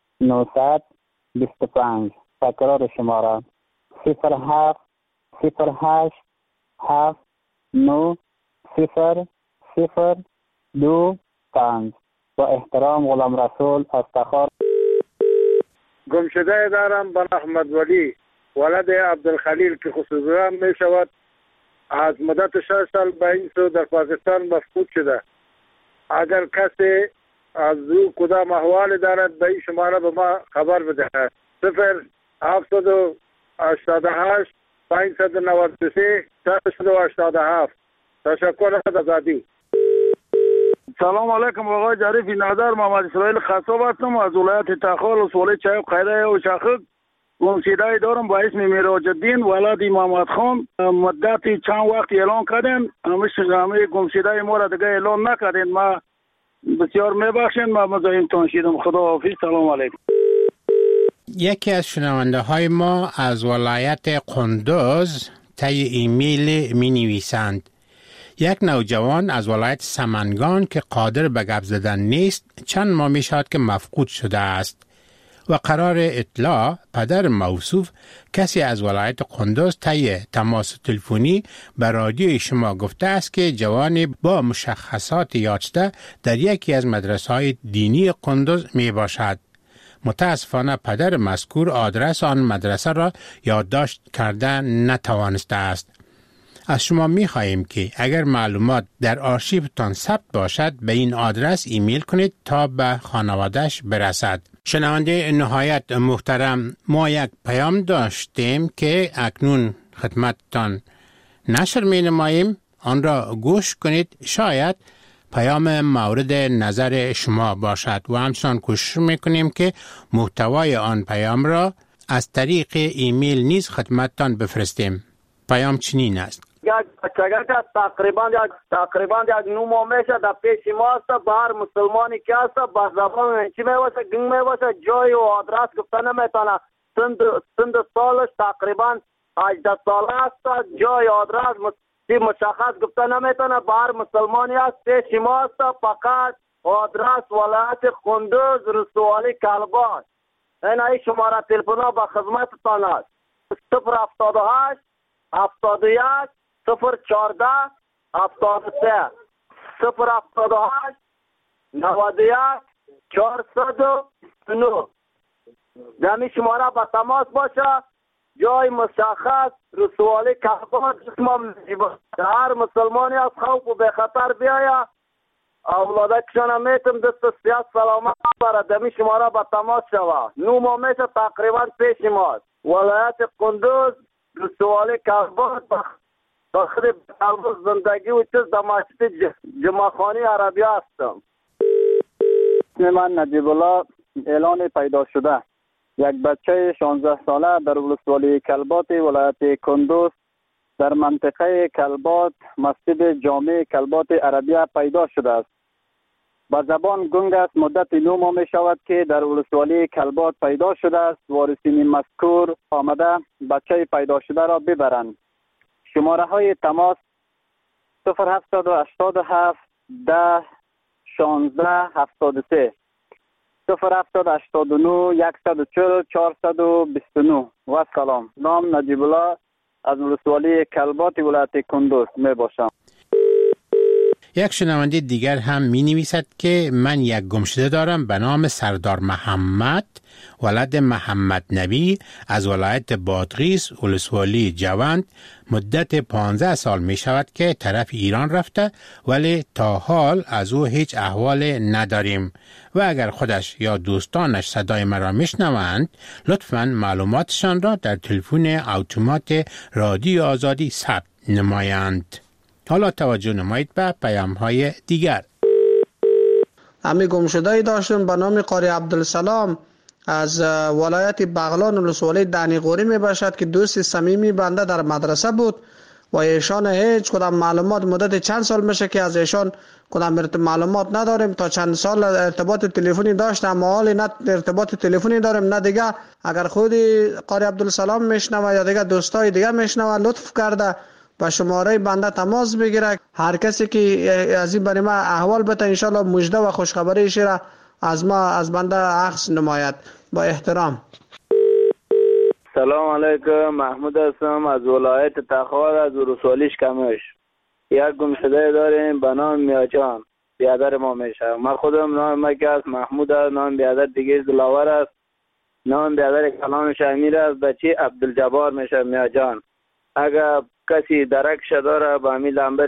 925. تکرار شماره 07 08 7 9 0 0 2 5. با احترام غلام رسول از تخار. گمشده دارم بن احمد ولی ولد عبدالخلیل که خصوصا می شود از مدت 6 سال به این سو در پاکستان مفقود شده. اگر کسی از او کدام احوال دارد به این شماره به ما خبر بدهد. 0788 593 387. تشکر از آزادی. سلام علیکم آقای جریفی نظر، محمد اسرائیل خصاب هستم از ولایت تخار ولسوالی چایب قیده و شخص. گمشده دارم با اسم میراج الدین ولد محمد خان. مدتی چند وقت اعلان کردن، همه گمشده ما را دیگه اعلان نکردن. ما بسیار میبخشین، ما مزاحمتان شدم. خداحافظ. سلام علیکم. یکی از شنونده های ما از ولایت قندوز طی ایمیل می نویسند: یک نوجوان از ولایت سمنگان که قادر به گپ زدن نیست چند ماه می شود که مفقود شده است و قرار اطلاع پدر موصوف کسی از ولایت قندوز طی تماس تلفنی به رادیوی شما گفته است که جوانی با مشخصات یافته در یکی از مدرسه‌های دینی قندوز می باشد. متاسفانه پدر مذکور آدرس آن مدرسه را یادداشت کرده نتوانسته است. از شما می خواهیم که اگر معلومات در آرشیوتان ثبت باشد به این آدرس ایمیل کنید تا به خانواده‌اش برسد. شنونده نهایت محترم، ما یک پیام داشتیم که اکنون خدمتتان نشر می نماییم. آن را گوش کنید، شاید پیام مورد نظر شما باشد و همچنان کوشش میکنیم که محتوای آن پیام را از طریق ایمیل نیز خدمتتان بفرستیم. پیام چنین است: تقریبا یک 9 ماه میشه در پیش ما است. بر مسلمانی که است با زبان چی میواسه گنگ میواسه جای و آدرس گفته نمیتونه. سند سالش تقریبا 18 سال است. جای آدرس مشخص گفته نمیتونه. بر مسلمانی است پیش ما است. فقط آدرس ولایت قندوز ولسوالی کلبات. این شماره تلفن به خدمتتان است: 078 71 014 73 078 91 409. دمی شماره به تماس باشه. جای مشخص رسوالی کلبات اسمم هر مسلمانی از خوف و به خطر بیاید. اولاده کشانه میتم دست سیاست سلامت برد. دمی شماره به تماس شوه. 9 ماه میشه تقریبا پیش ماست. ولایت قندوز رسوالی کلبات داخل قلب زندگی و چیز در مسجد جمعخانی عربی هستم. من نجیب الله اعلان پیدا شده. یک بچه 16 ساله در ولسوالی کلبات ولایت قندوز در منطقه کلبات مسجد جامع کلبات عربیه پیدا شده است. با زبان گنگ است. مدت 9 ماه می شود که در ولسوالی کلبات پیدا شده است. وارثین مذکور آمده بچه پیدا شده را ببرند. شماره های تماس 0787 10 16 73 0789 140 429. و سلام. نام نجیب الله از ولسوالی کلبات ولایت قندوز می باشم. یک شنونده دیگر هم می نویسد که من یک گمشده دارم به نام سردار محمد ولد محمد نبی از ولایت بادغیس ولسوالی جوند. مدت 15 سال می شود که طرف ایران رفته ولی تا حال از او هیچ احوال نداریم و اگر خودش یا دوستانش صدای مرا میشنوند لطفاً معلوماتشان را در تلفن اتومات رادیو آزادی ثبت نمایند. حالا توجه نمایید به پیام های دیگر. امی گمشده‌ای داشتم به نام قاری عبدالسلام از ولایت بغلان ولسوالی دنیقوری می باشد که دوست صمیمی بنده در مدرسه بود و ایشان هیچ کدام معلومات مدت چند سال میشه که از ایشان کدام معلومات نداریم. تا چند سال ارتباط تلفنی داشتم اما حالی نه ارتباط تلفنی داریم نه دیگه. اگر خودی قاری عبدالسلام میشنوه یا دیگه دوستای دیگه میشنوه لطف کرده با شماره بنده تماس بگیره. هر کسی که از این برای ما احوال بده انشالله مژده و خوشخبریش را از بنده عکس نماید. با احترام. سلام علیکم، محمود هستم از ولایت تخار از ولسوالی کمش. یک گمشده داریم به نام میاجان، بیادر ما میشه. من خودم نام مکه است، محمود است. نام بیادر دیگه دلاور است. نام بیادر کلانش امیر است. بچه عبدالجبار میشه میاجان. اگر کسی درکش داره با همین نمبر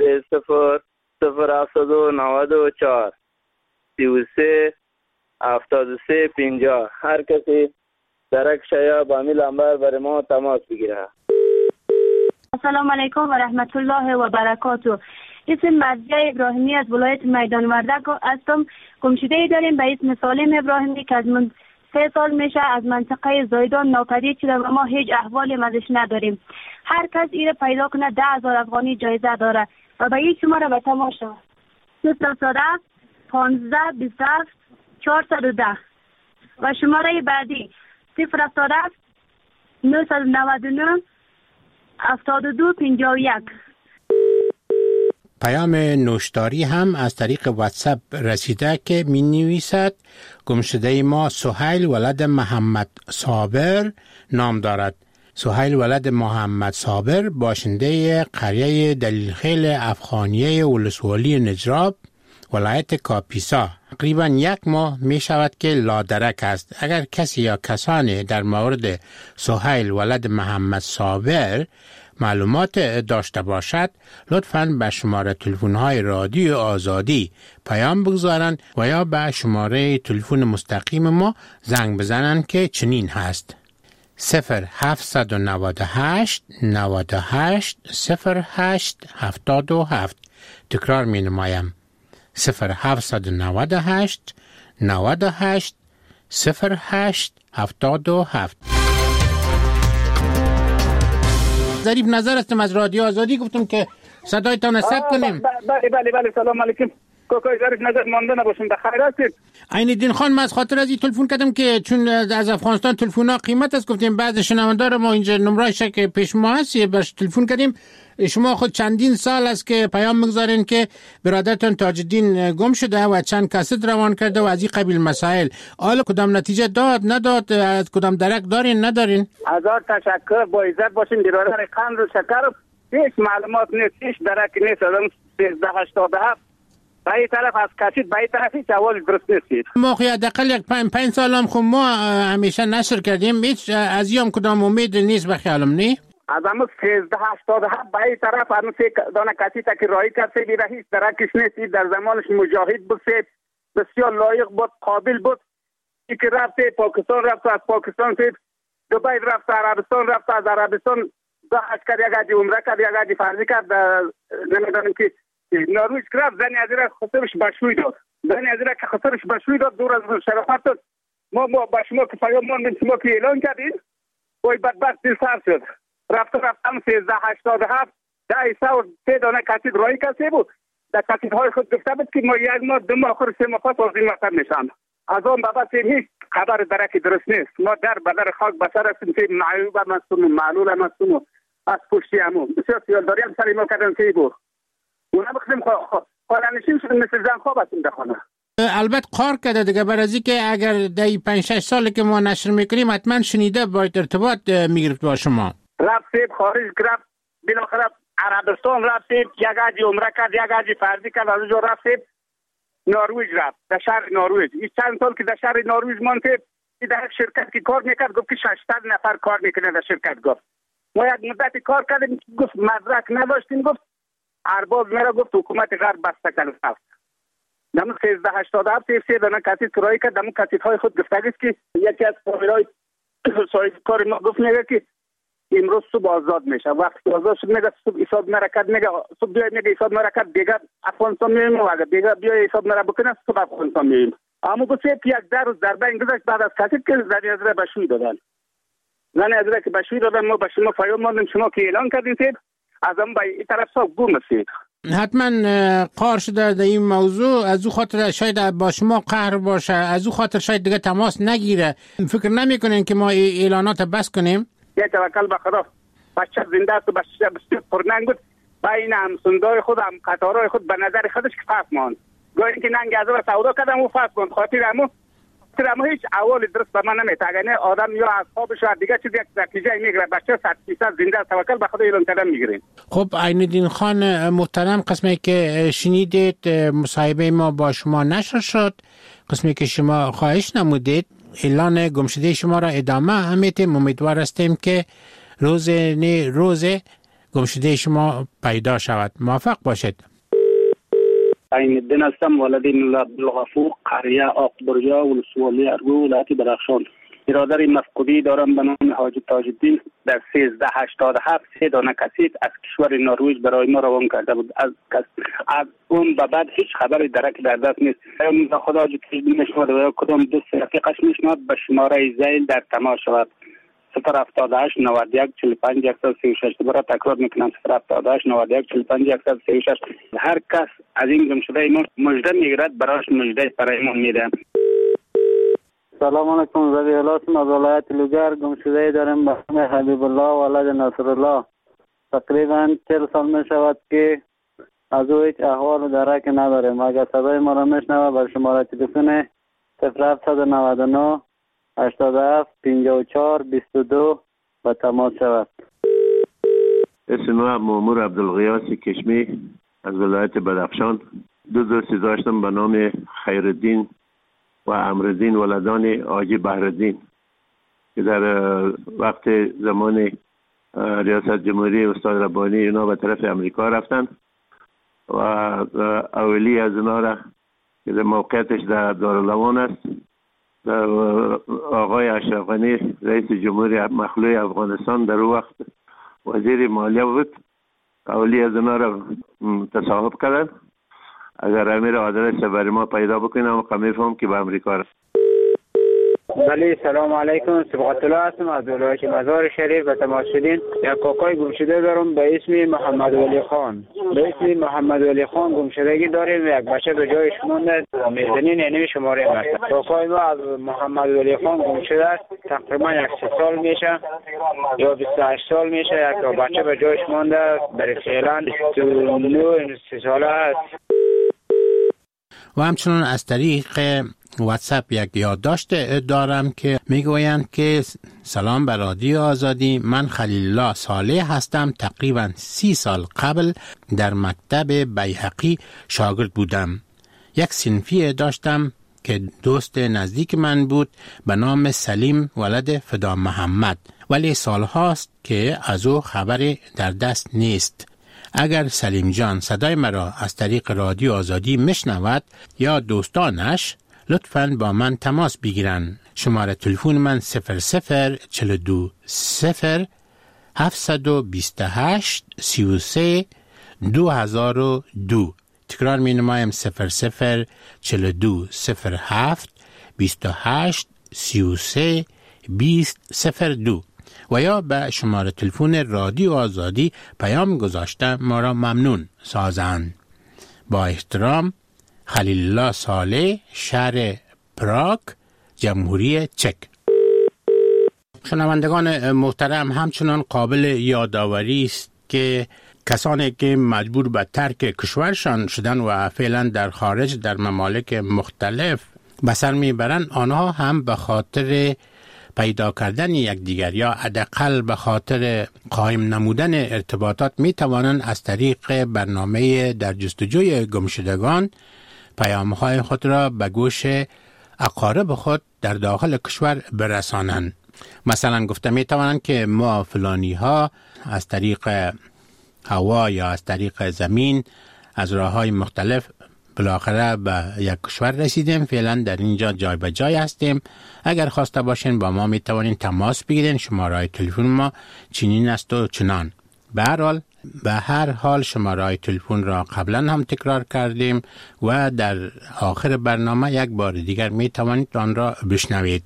00794 33 73 50 هر کسی درکش یا با همین نمبر برای ما تماس بگیره. السلام علیکم و رحمت الله و برکاته. اسم مرضیه ابراهیمی از ولایت میدان وردک هستم. گمشده داریم به اسم سالم ابراهیمی که از من 3 سال میشه از منطقه زایدان ناپدید شده و ما هیچ احوالی ازش نداریم. هر کس ایره پیدا کنه 10,000 افغانی جایزه داره و به این شماره به تماشا 0 15 27 410 و شماره بعدی 0 999 72 51. پیام نوشتاری هم از طریق واتساپ رسیده که می نویسد گمشده ما سهیل ولد محمد صابر نام دارد. سهیل ولد محمد صابر باشنده قریه دلیلخیل افغانیه ولسوالی نجراب ولایت کاپیسا تقریبا 1 ماه می شود که لادرک است. اگر کسی یا کسانی در مورد سهیل ولد محمد صابر معلومات داشته باشد لطفاً به شماره تلفن‌های رادیو آزادی پیام بگذارند و یا به شماره تلفن مستقیم ما زنگ بزنند که چنین هست 0798 98 08 77. تکرار می نمایم 0798 98 08 77. ظریف نظر هستم از رادیو آزادی. گفتم که صدایتان ثبت کنیم. بله سلام علیکم. کوکای ظریف نظر مانده نباشیم. بخیر هستید؟ عین الدین خان، من از خاطر از این تلفن کردم که چون از افغانستان تلفن‌ها قیمت است گفتیم بعض شنوندار ما اینجا نمره‌اش که پیش ما هست برش تلفن کردیم. شما خود چندین سال است که پیام میگذارین که برادرتون تاج الدین گم شده و چند کاست روان کرده و از این قبیل مسائل. حالا کدام نتیجه داد نداد؟ از کدام درک دارین ندارین؟ هزار تشکر. با عزت باشین. برادر قند و شکر هیچ معلومات نیست، هیچ درک نیست. از 1387 به این طرف از کشید به این طرف هیچ اول درست نیستید. ما خیلی حداقل یک 5 سال هم خب ما همیشه نشر کردیم. هیچ از یوم کدام امید نیست به خیالم نی. از همون 1387 به این طرف هنوز دانه کسی تا که رایی کرد بیره هیچ درکش نیست. در زمانش مجاهد بود، بسیار لایق بود، قابل بود. ای که رفته پاکستان رفت، از پاکستان دبی رفت، عربستان رفت، از عربستان حج کرد، یک حج عمره کرد، یک حج فرضی کرد. نمیدانم که نروژ رفت، زنی از این خسرش بشوی داد. زنی از این که خسرش بشوی داد دور از شرافت داد. ما با شما که پیام ماندیم شما که اعلان کردین وای بدبخت دل سر شد. رفتم 1387 3 دانه کسی رایی کسی بود. در کسیدهای خود گفته بود که ما 1 ماه 2 ماه آخر 3 ماه پس از این وطن میشم. از آن بابت هیچ خبر درکی درست نیست. ما در بدر خاک بسر هستیم که معیوب هم هستیم و معلول هم هستیم و از پشتی همون بسیار سیالداری هم سری ما کردن که بود. اونا بخدیم خانه‌نشین شدیم مثل زن خواب هستیم در خانه. البته قار کرده دیگه برای که اگر در 5-6 سالی که ما نشر میکنیم حتما شنیده باید ارتباط میگرفت با شما. رفتید خارج رفت، بالاخره عربستان رفتید، یک حج عمره کرد، یک حج فرضی کرد، از اونجا رفتید نروژ رفت، در شهر نروژ. این چند سال که در شهر نروژ ماندید، در یک شرکت که کار میکرد گفت که 600 نفر کار میکنه در شرکت. گفت ما یک مدتی کار کردیم، گفت مدرک نداشتیم، گفت ارباب میرا گفت حکومت غرب بسته کرد. نمون 1387 3 دانه کسی کرایی کرد. نمون کسیدهای خود گفتگی است که یکی از فامیلای صاحب کار ما گفت میگه که امروز صبح آزاد میشه. وقتی آزاد شد میگه صبح حساب نرکت، میگه صبح بیاید میگه حساب نرکت دیگه افغانستان میریم و اگه دیگه بیاید حساب نرا بکنه صبح افغانستان میریم. اما گفت یک روز ضربه گذاشت بعد از کسی که زنی از بشوی دادن. زنی از که بشوی دادن ما به شما پیام ماندیم شما که اعلان کردین از اون به این طرف صاحب گم است. حتما قار شده در این موضوع، از او خاطر شاید با شما قهر باشه، از او خاطر شاید دیگه تماس نگیره. فکر نمیکنین که ما اعلانات بس کنیم؟ یه توکل به خدا، بچه زنده است و بچه بسیار پرننگ بود، بین همسندای خود هم قطارای خود به نظر خودش که فرق ماند. گاهی اینکه ننگ از و سودا کردم و فرق ماند، خاطر همو هیچ اول درست به من نمیتاگنه. آدم یا از خوابش و دیگه چیز یک نتیجه میگیره. بچه 100% زنده است، توکل به خدا اعلان کردن میگیرین. خب عین‌الدین خان محترم، قسمی که شنیدید مصاحبه ما با شما نشر شد، قسمی که شما خواهش نمودید اعلان گمشده شما را ادامه همیتیم. امیدوار هستیم که روز گمشده شما پیدا شود. موفق باشید. عین‌الدین هستم، ولدین الله عبدالغفور، قریه آقبرجا، ولسوالی ارگو، ولایت بدخشان. برادر مفقودی دارم به نام حاجی تاج الدین، در 1387 3 دانه کسیف از کشور نروژ برای ما روان کرده بود. از اون به بعد هیچ خبری درک در دست نیست. خدا حاجی تاج الدین میشود و کدام دوست رفیقش میشود به شماره زیل در تماس شود. 078 91 45 136. دوباره تکرار میکنم 078 91 45 136. هر کس از این گمشده مژده میگیرد براش مژده برایمون میده. سلام علیکم، زبی الاسم از ولایت لوگر. گمشده داریم به نام حبیب الله ولد نصر الله. تقریبا 40 سال می شود که از او هیچ احوال و درک نداریم. اگر صدای ما را میشنوه بر شماره تلفن 0799 87 54 22 و تماس شود. اسم ما مامور عبدالغیاس کشمی از ولایت بدخشان. دو دوستی داشتم به نام خیرالدین و امرالدین ولدان حاجی بحرالدین که در وقت زمان ریاست جمهوری استاد ربانی اینا به طرف امریکا رفتن و اولی از اینا را که در موقعیتش در دارالعوان است آقای اشرف غنی رئیس جمهوری مخلوع افغانستان در اون وقت وزیر مالیه بود. اولی از اینا را تصاحب کردن. اگر امیر آدرس برای ما پیدا بکنم میفهم که به امریکا رفت. بله سلام علیکم، صبغت الله هستم از ولایت مزار شریف. به تماس شدین. یک کاکای گمشده دارم به اسم محمد ولی خان. به اسم محمد ولی خان گمشدگی داریم. یک بچه به جایش مونده، میزنین یعنی شماره هست. کاکای ما از محمد ولی خان گمشده است. تقریبا 1 سال میشه یا 28 سال میشه. یک بچه به جایش مونده، برای فعلا 29 ساله است. و همچنان از طریق واتساپ یک یادداشت دارم که میگویند که سلام بر رادیو آزادی، من خلیل الله صالح هستم. تقریبا 30 سال قبل در مکتب بیهقی شاگرد بودم. یک صنفی داشتم که دوست نزدیک من بود به نام سلیم ولد فدا محمد، ولی سالهاست که از او خبری در دست نیست. اگر سلیم جان صدای مرا از طریق رادیو آزادی میشنود یا دوستانش، لطفاً با من تماس بگیرن. شماره تلفن من 0042 0 728 33 2002. تکرار می نمایم 0042 07 28 33 2002 و یا به شماره تلفن رادیو آزادی پیام گذاشته ما را ممنون سازند. با احترام، خلیل الله صالح، شهر پراگ، جمهوری چک. شنوندگان محترم، همچنان قابل یادآوری است که کسانی که مجبور به ترک کشورشان شدن و فعلا در خارج در ممالک مختلف به سر میبرند، آنها هم به خاطر پیدا کردن یکدیگر یا حداقل به خاطر قائم نمودن ارتباطات می توانند از طریق برنامه در جستجوی گمشدگان پیام‌های خود را به گوش اقارب خود در داخل کشور برسانند. مثلا گفته می توانند که ما فلانی ها از طریق هوا یا از طریق زمین از راه‌های مختلف بالاخره به یک کشور رسیدیم، فعلا در اینجا جای به جای هستیم. اگر خواسته باشین با ما می توانین تماس بگیرین. شماره تلفن ما چنین است و چنان. به هر حال شماره تلفن را قبلا هم تکرار کردیم و در آخر برنامه یک بار دیگر می توانید آن را بشنوید.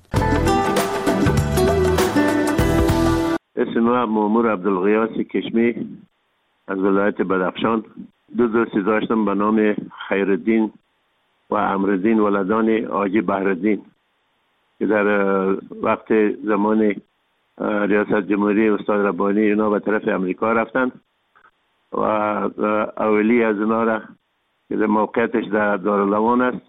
اسم ما مامور عبدالغیاس کشمی از ولایت بدخشان. دو دوستی داشتم به نام خیرالدین و امرالدین ولدان حاجی بهرالدین که در وقت زمان ریاست جمهوری استاد ربانی اینا به طرف امریکا رفتند و اولی از اینا را که در موقعیتش در دارالمان است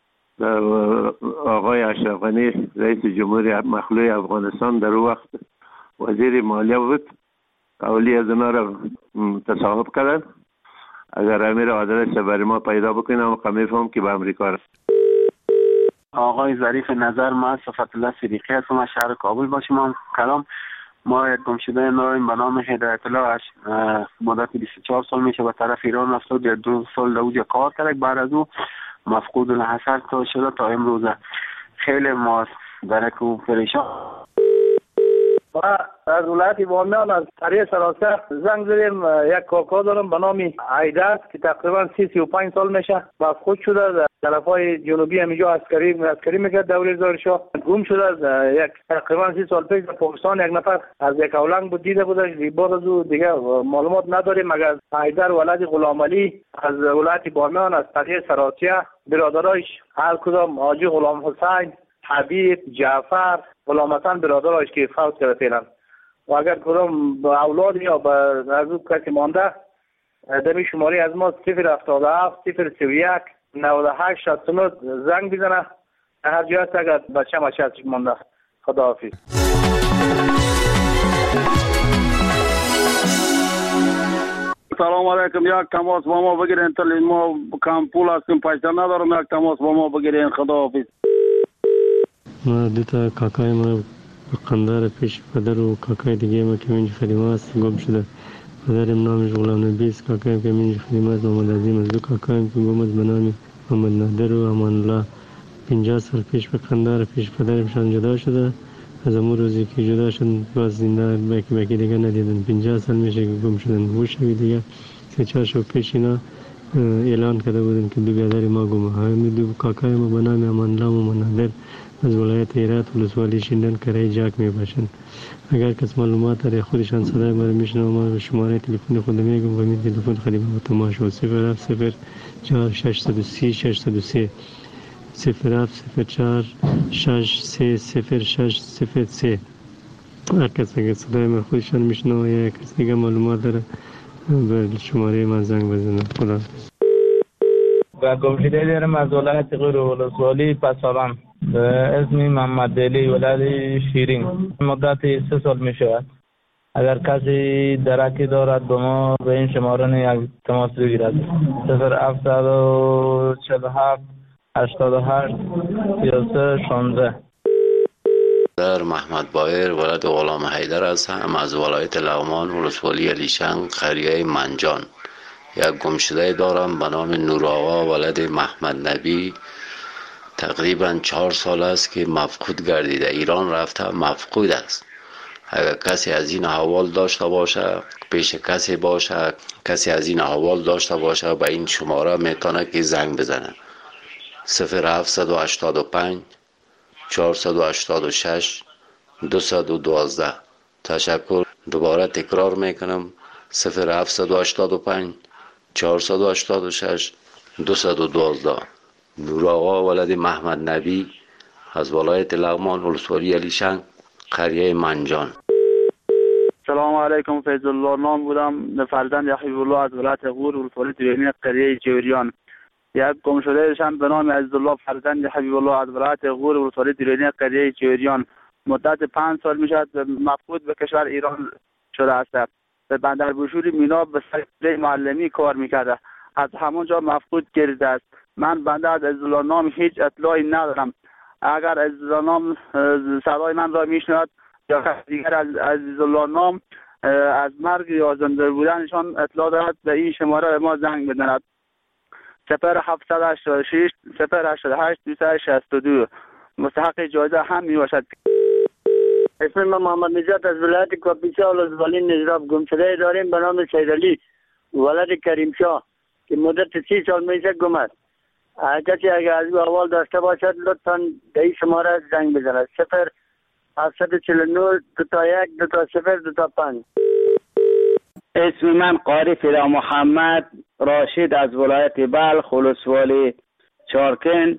آقای اشرف غنی رئیس جمهوری مخلوع افغانستان در اون وقت وزیر مالیه بود. اولی از اینا را تصاحب کردن. اگر امیر آدرس برای ما پیدا بکنم میفهم که به امریکا رفت. آقای ظریف نظر، ما صفت الله صدیقی هستم از شهر کابل با شما کلام. ما یک گمشده داریم به نام هدایت الله، مدت 24 سال میشه به طرف ایران رفته، 2 سال در اونجا کار کرد، بعد از او مفقود الاثر تا شده تا امروز. خیلی ما درک و پریشان. ما از ولایت بامیان از طریق سراسر زنگ زدیم. یک کاکا دارم به نام عیدر که تقریبا 35 سال میشه مفقود شده، در طرفای جنوبی همینجا عسکری میکرد دوره زارشاه. گم شده یک تقریبا 30 سال پیش در پاکستان. یک نفر از یک اولنگ بود دیده بودش، بعد از او دیگه معلومات نداریم مگر عیدر ولد غلام علی از ولایت بامیان از طریق سراسیه. برادرایش هر کدام حاجی غلام حسین، حبیب، جعفر، غلام حسن برادرایش که فوت کرده فعلا. و اگر کدام اولاد یا به از او کسی مانده دمی شماری از ما 077 031 98 69 زنگ بزنه. هر جای هست اگر بچه ماشه ازش مانده. خداحافظ. سلام علیکم. یک تماس با ما بگیرین، تا ما کم پول هستیم، پیسه ندارم، یک تماس با ما بگیرین. خداحافظ. ما دوتا کاکای ما قندار پیش پدر و کاکای دیگه ما که منج خدمه است گم شده. پدرم نامش غلام نبی است، کاکایم که منج خدمه است محمد عظیم است. دو کاکایم که گم است به نام محمد نادر و امان الله. 50 سال پیش به قندار پیش پدرمشان جدا شده. از امور روزی که جدا شد باز زنده بکی دیگه ندیدن. 50 سال میشه که گم شدن. موشوی دیگه 3-4 شب پیش اینا اعلان کرده بودن که دو برادر ما گم. همین دو کاکای ما به نام امان الله و محمد نادر از ولایت هرات ولسوالی شیندن کرای جاک می باشند. اگر کس معلومات داره خودشان صدای ما رو میشنوه، ما به شماره تلفن خود میگم و می تلفن خدمت با تماس 070 4630 603 070 430603. هر کس اگر صدای ما خودشان میشنوه یا کس دیگه معلومات داره به شماره ما زنگ بزنه. خدا و گمشده دارم از ولایت غور ولسوالی پسابان به اسم محمد علی ولد شیرین. مدت 3 سال می شود. اگر کسی درکی دارد به ما به این شماره یک تماس بگیرد. 0747 88 33 16. در محمد بایر ولد غلام حیدر هستم از ولایت لغمان ولسوالی علیشنگ قریه منجان. یک گمشده دارم به نام نور آقا ولد محمد نبی. تقریبا 4 سال است که مفقود گردیده، ایران رفته مفقود است. اگر کسی از این احوال داشته باشه، پیش کسی باشه، کسی از این احوال داشته باشه به این شماره میتونه که زنگ بزنه. 0785 486 212. تشکر. دوباره تکرار میکنم 0785 486 212. نور آقا ولد محمد نبی از ولایت لغمان ولسوالی علیشنگ قریه منجان. سلام علیکم. فیض الله نام بودم، فرزند حبیب الله از ولایت غور ولسوالی دیرینی قریه جوریان. یک گمشده شان به نام عزیزالله فرزند حبیب الله از ولایت غور ولسوالی دیرینی قریه جوریان. مدت 5 سال میشد مفقود به کشور ایران شده است. به بندر بوشوری مینا به سر معلمی کار میکرده، از همونجا مفقود گردیده است. من بنده از عزیزالله نام هیچ اطلاعی ندارم. اگر عزیزالله نام صدای من را میشنود یا دیگر از عزیزالله نام از مرگ یا زنده بودنشان اطلاع دارد به این شماره ما زنگ بزند. 0786 088 262. مستحق جایزه هم می باشد. اسم من محمد نجات از ولایت کاپیسا ولسوالی نجراب. گمشده داریم به نام سیدعلی ولد کریم شاه که مدت 30 سال میشه گم است. کسی اگر از او احوال داشته باشد لطفاً به این شماره زنگ بزند. 0749 21 20 25. اسم من قاری فدا محمد راشد از ولایت بلخ ولسوالی چارکن.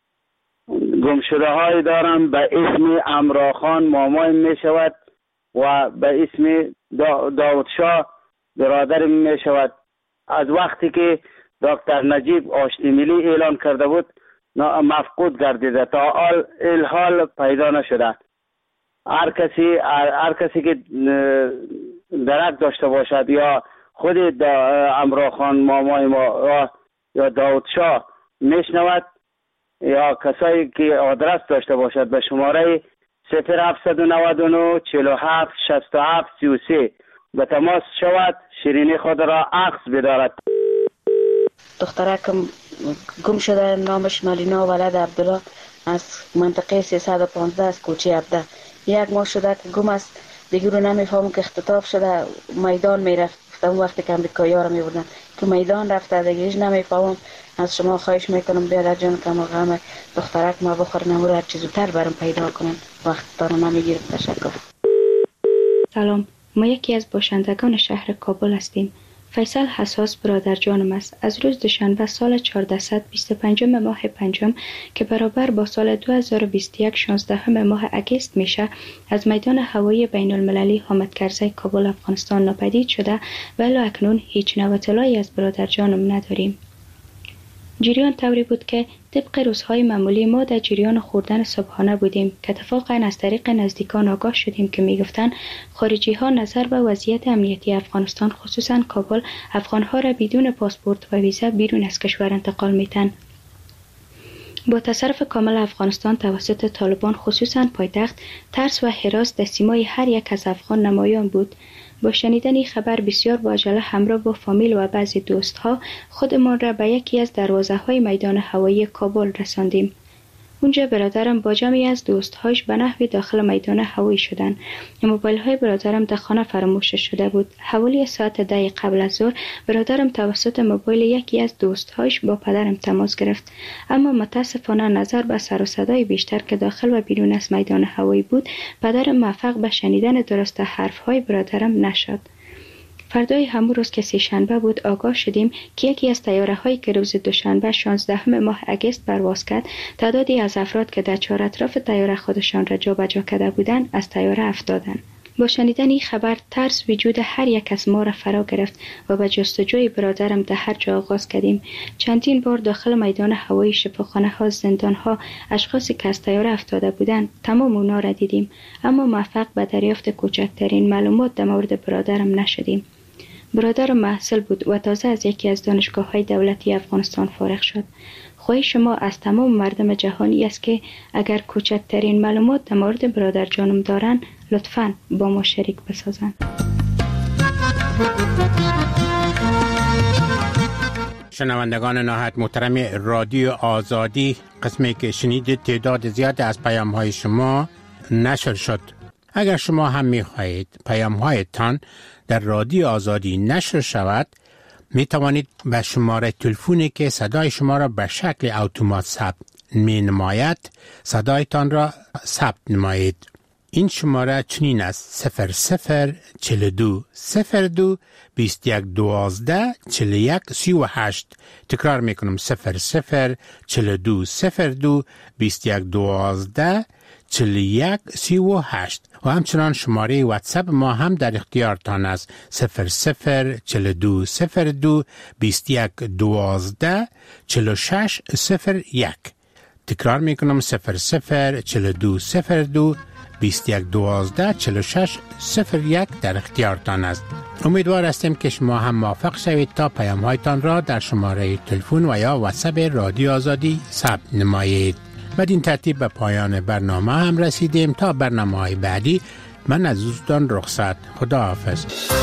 گمشده های دارم به اسم امراخان مامای می شود و به اسم داودشاه برادر می شود. از وقتی که دکتر نجیب آشتی ملی اعلان کرده بود مفقود گردیده، تا الحال پیدا نشده. هر کسی که درک داشته باشد یا خود امراخان مامای ما یا داودشاه میشنود یا کسایی که آدرس داشته باشد به شماره 0799 47 67 33 به تماس شود، شیرینی خود را عکس بدارد. دخترکم گم شده، نامش ملینا ولد عبدالله از منطقه 315 از کوچه عبده. یک ماه شده که گم است، دیگه رو نمیفهمم که اختطاف شده میدان میرفت. اون وقتی که امریکایی ها رو میبردن که میدان رفته، دیگه هیچ نمیفهمم. از شما خواهش میکنم بیادر جان که ما غم دخترک ما بخورن و هر چیز زودتر برام پیدا کنن، وقت دارو نمیگیرم. تشکر. سلام، ما یکی از باشندگان شهر کابل هستیم. فیصل حساس برادر جانم است. از روز دوشنبه سال 1425 ماه پنجم که برابر با سال 2021 16 ماه اگست میشه، از میدان هوایی بین المللی حامد کرزی کابل افغانستان ناپدید شده و الی اکنون هیچ نوع اطلاعی از برادر جانم نداریم. جریان طوری بود که طبق روزهای معمولی ما در جریان خوردن صبحانه بودیم که اتفاقا از طریق نزدیکان آگاه شدیم که میگفتن خارجی ها نظر به وضعیت امنیتی افغانستان خصوصا کابل افغانها را بدون پاسپورت و ویزا بیرون از کشور انتقال میتن. با تصرف کامل افغانستان توسط طالبان خصوصا پایتخت، ترس و هراس در سیمای هر یک از افغان نمایان بود. با شنیدن این خبر بسیار با عجله همراه با فامیل و بعضی دوستها خودمان را به یکی از دروازه های میدان هوایی کابل رساندیم. اونجا برادرم با جمعی از دوستهاش به نحوی داخل میدان هوایی شدند. موبایل های برادرم در خانه فراموش شده بود. حوالی ساعت 10 قبل از ظهر برادرم توسط موبایل یکی از دوستهاش با پدرم تماس گرفت، اما متاسفانه نظر به سر و صدای بیشتر که داخل و بیرون از میدان هوایی بود، پدرم موفق به شنیدن درست حرف های برادرم نشد. فردای همون روز که سه‌شنبه بود آگاه شدیم که یکی از طیاره هایی که روز دوشنبه 16 ماه اگست پرواز کرد، تعدادی از افراد که در چهار اطراف طیاره خودشان را جابجا کرده بودند از طیاره افتادند. با شنیدن این خبر ترس وجود هر یک از ما را فرا گرفت و به جستجوی برادرم در هر جا آغاز کردیم. چندین بار داخل میدان هوایی، شفاخانه ها، زندان ها، اشخاصی که از طیاره افتاده بودند تمام اونا را دیدیم، اما موفق به دریافت کوچکترین معلومات در مورد برادرم نشدیم. برادرم محصل بود و تازه از یکی از دانشگاه‌های دولتی افغانستان فارغ شد. خواهش ما از تمام مردم جهانی است که اگر کوچکترین معلومات در مورد برادر جانم دارن لطفاً با ما شریک بسازن. شنوندگان نهایت محترم رادیو آزادی، قسمی که شنیدید تعداد زیاد از پیام‌های شما نشر شد. اگر شما هم می‌خواهید پیام‌هایتان در رادیو آزادی نشر شود، می توانید به شماره تلفنی که صدای شما را به شکل اتومات ثبت می نماید صدایتان را ثبت نمایید. این شماره چنین است: 0042 02 21 12 41 38. تکرار می کنم: 0042 02 21 12 41 38. و همچنان شماره واتساپ ما هم در اختیارتان است: 0042 02 21 12 46 01. تکرار می کنم: 0042 02 21 12 46 01 در اختیارتان است. امیدوار هستیم که شما هم موفق شوید تا پیام‌هایتان را در شماره تلفن و یا واتساپ رادیو آزادی ثبت نمایید. بدین ترتیب به پایان برنامه هم رسیدیم. تا برنامه‌های بعدی من از دوستان رخصت. خدا حافظ.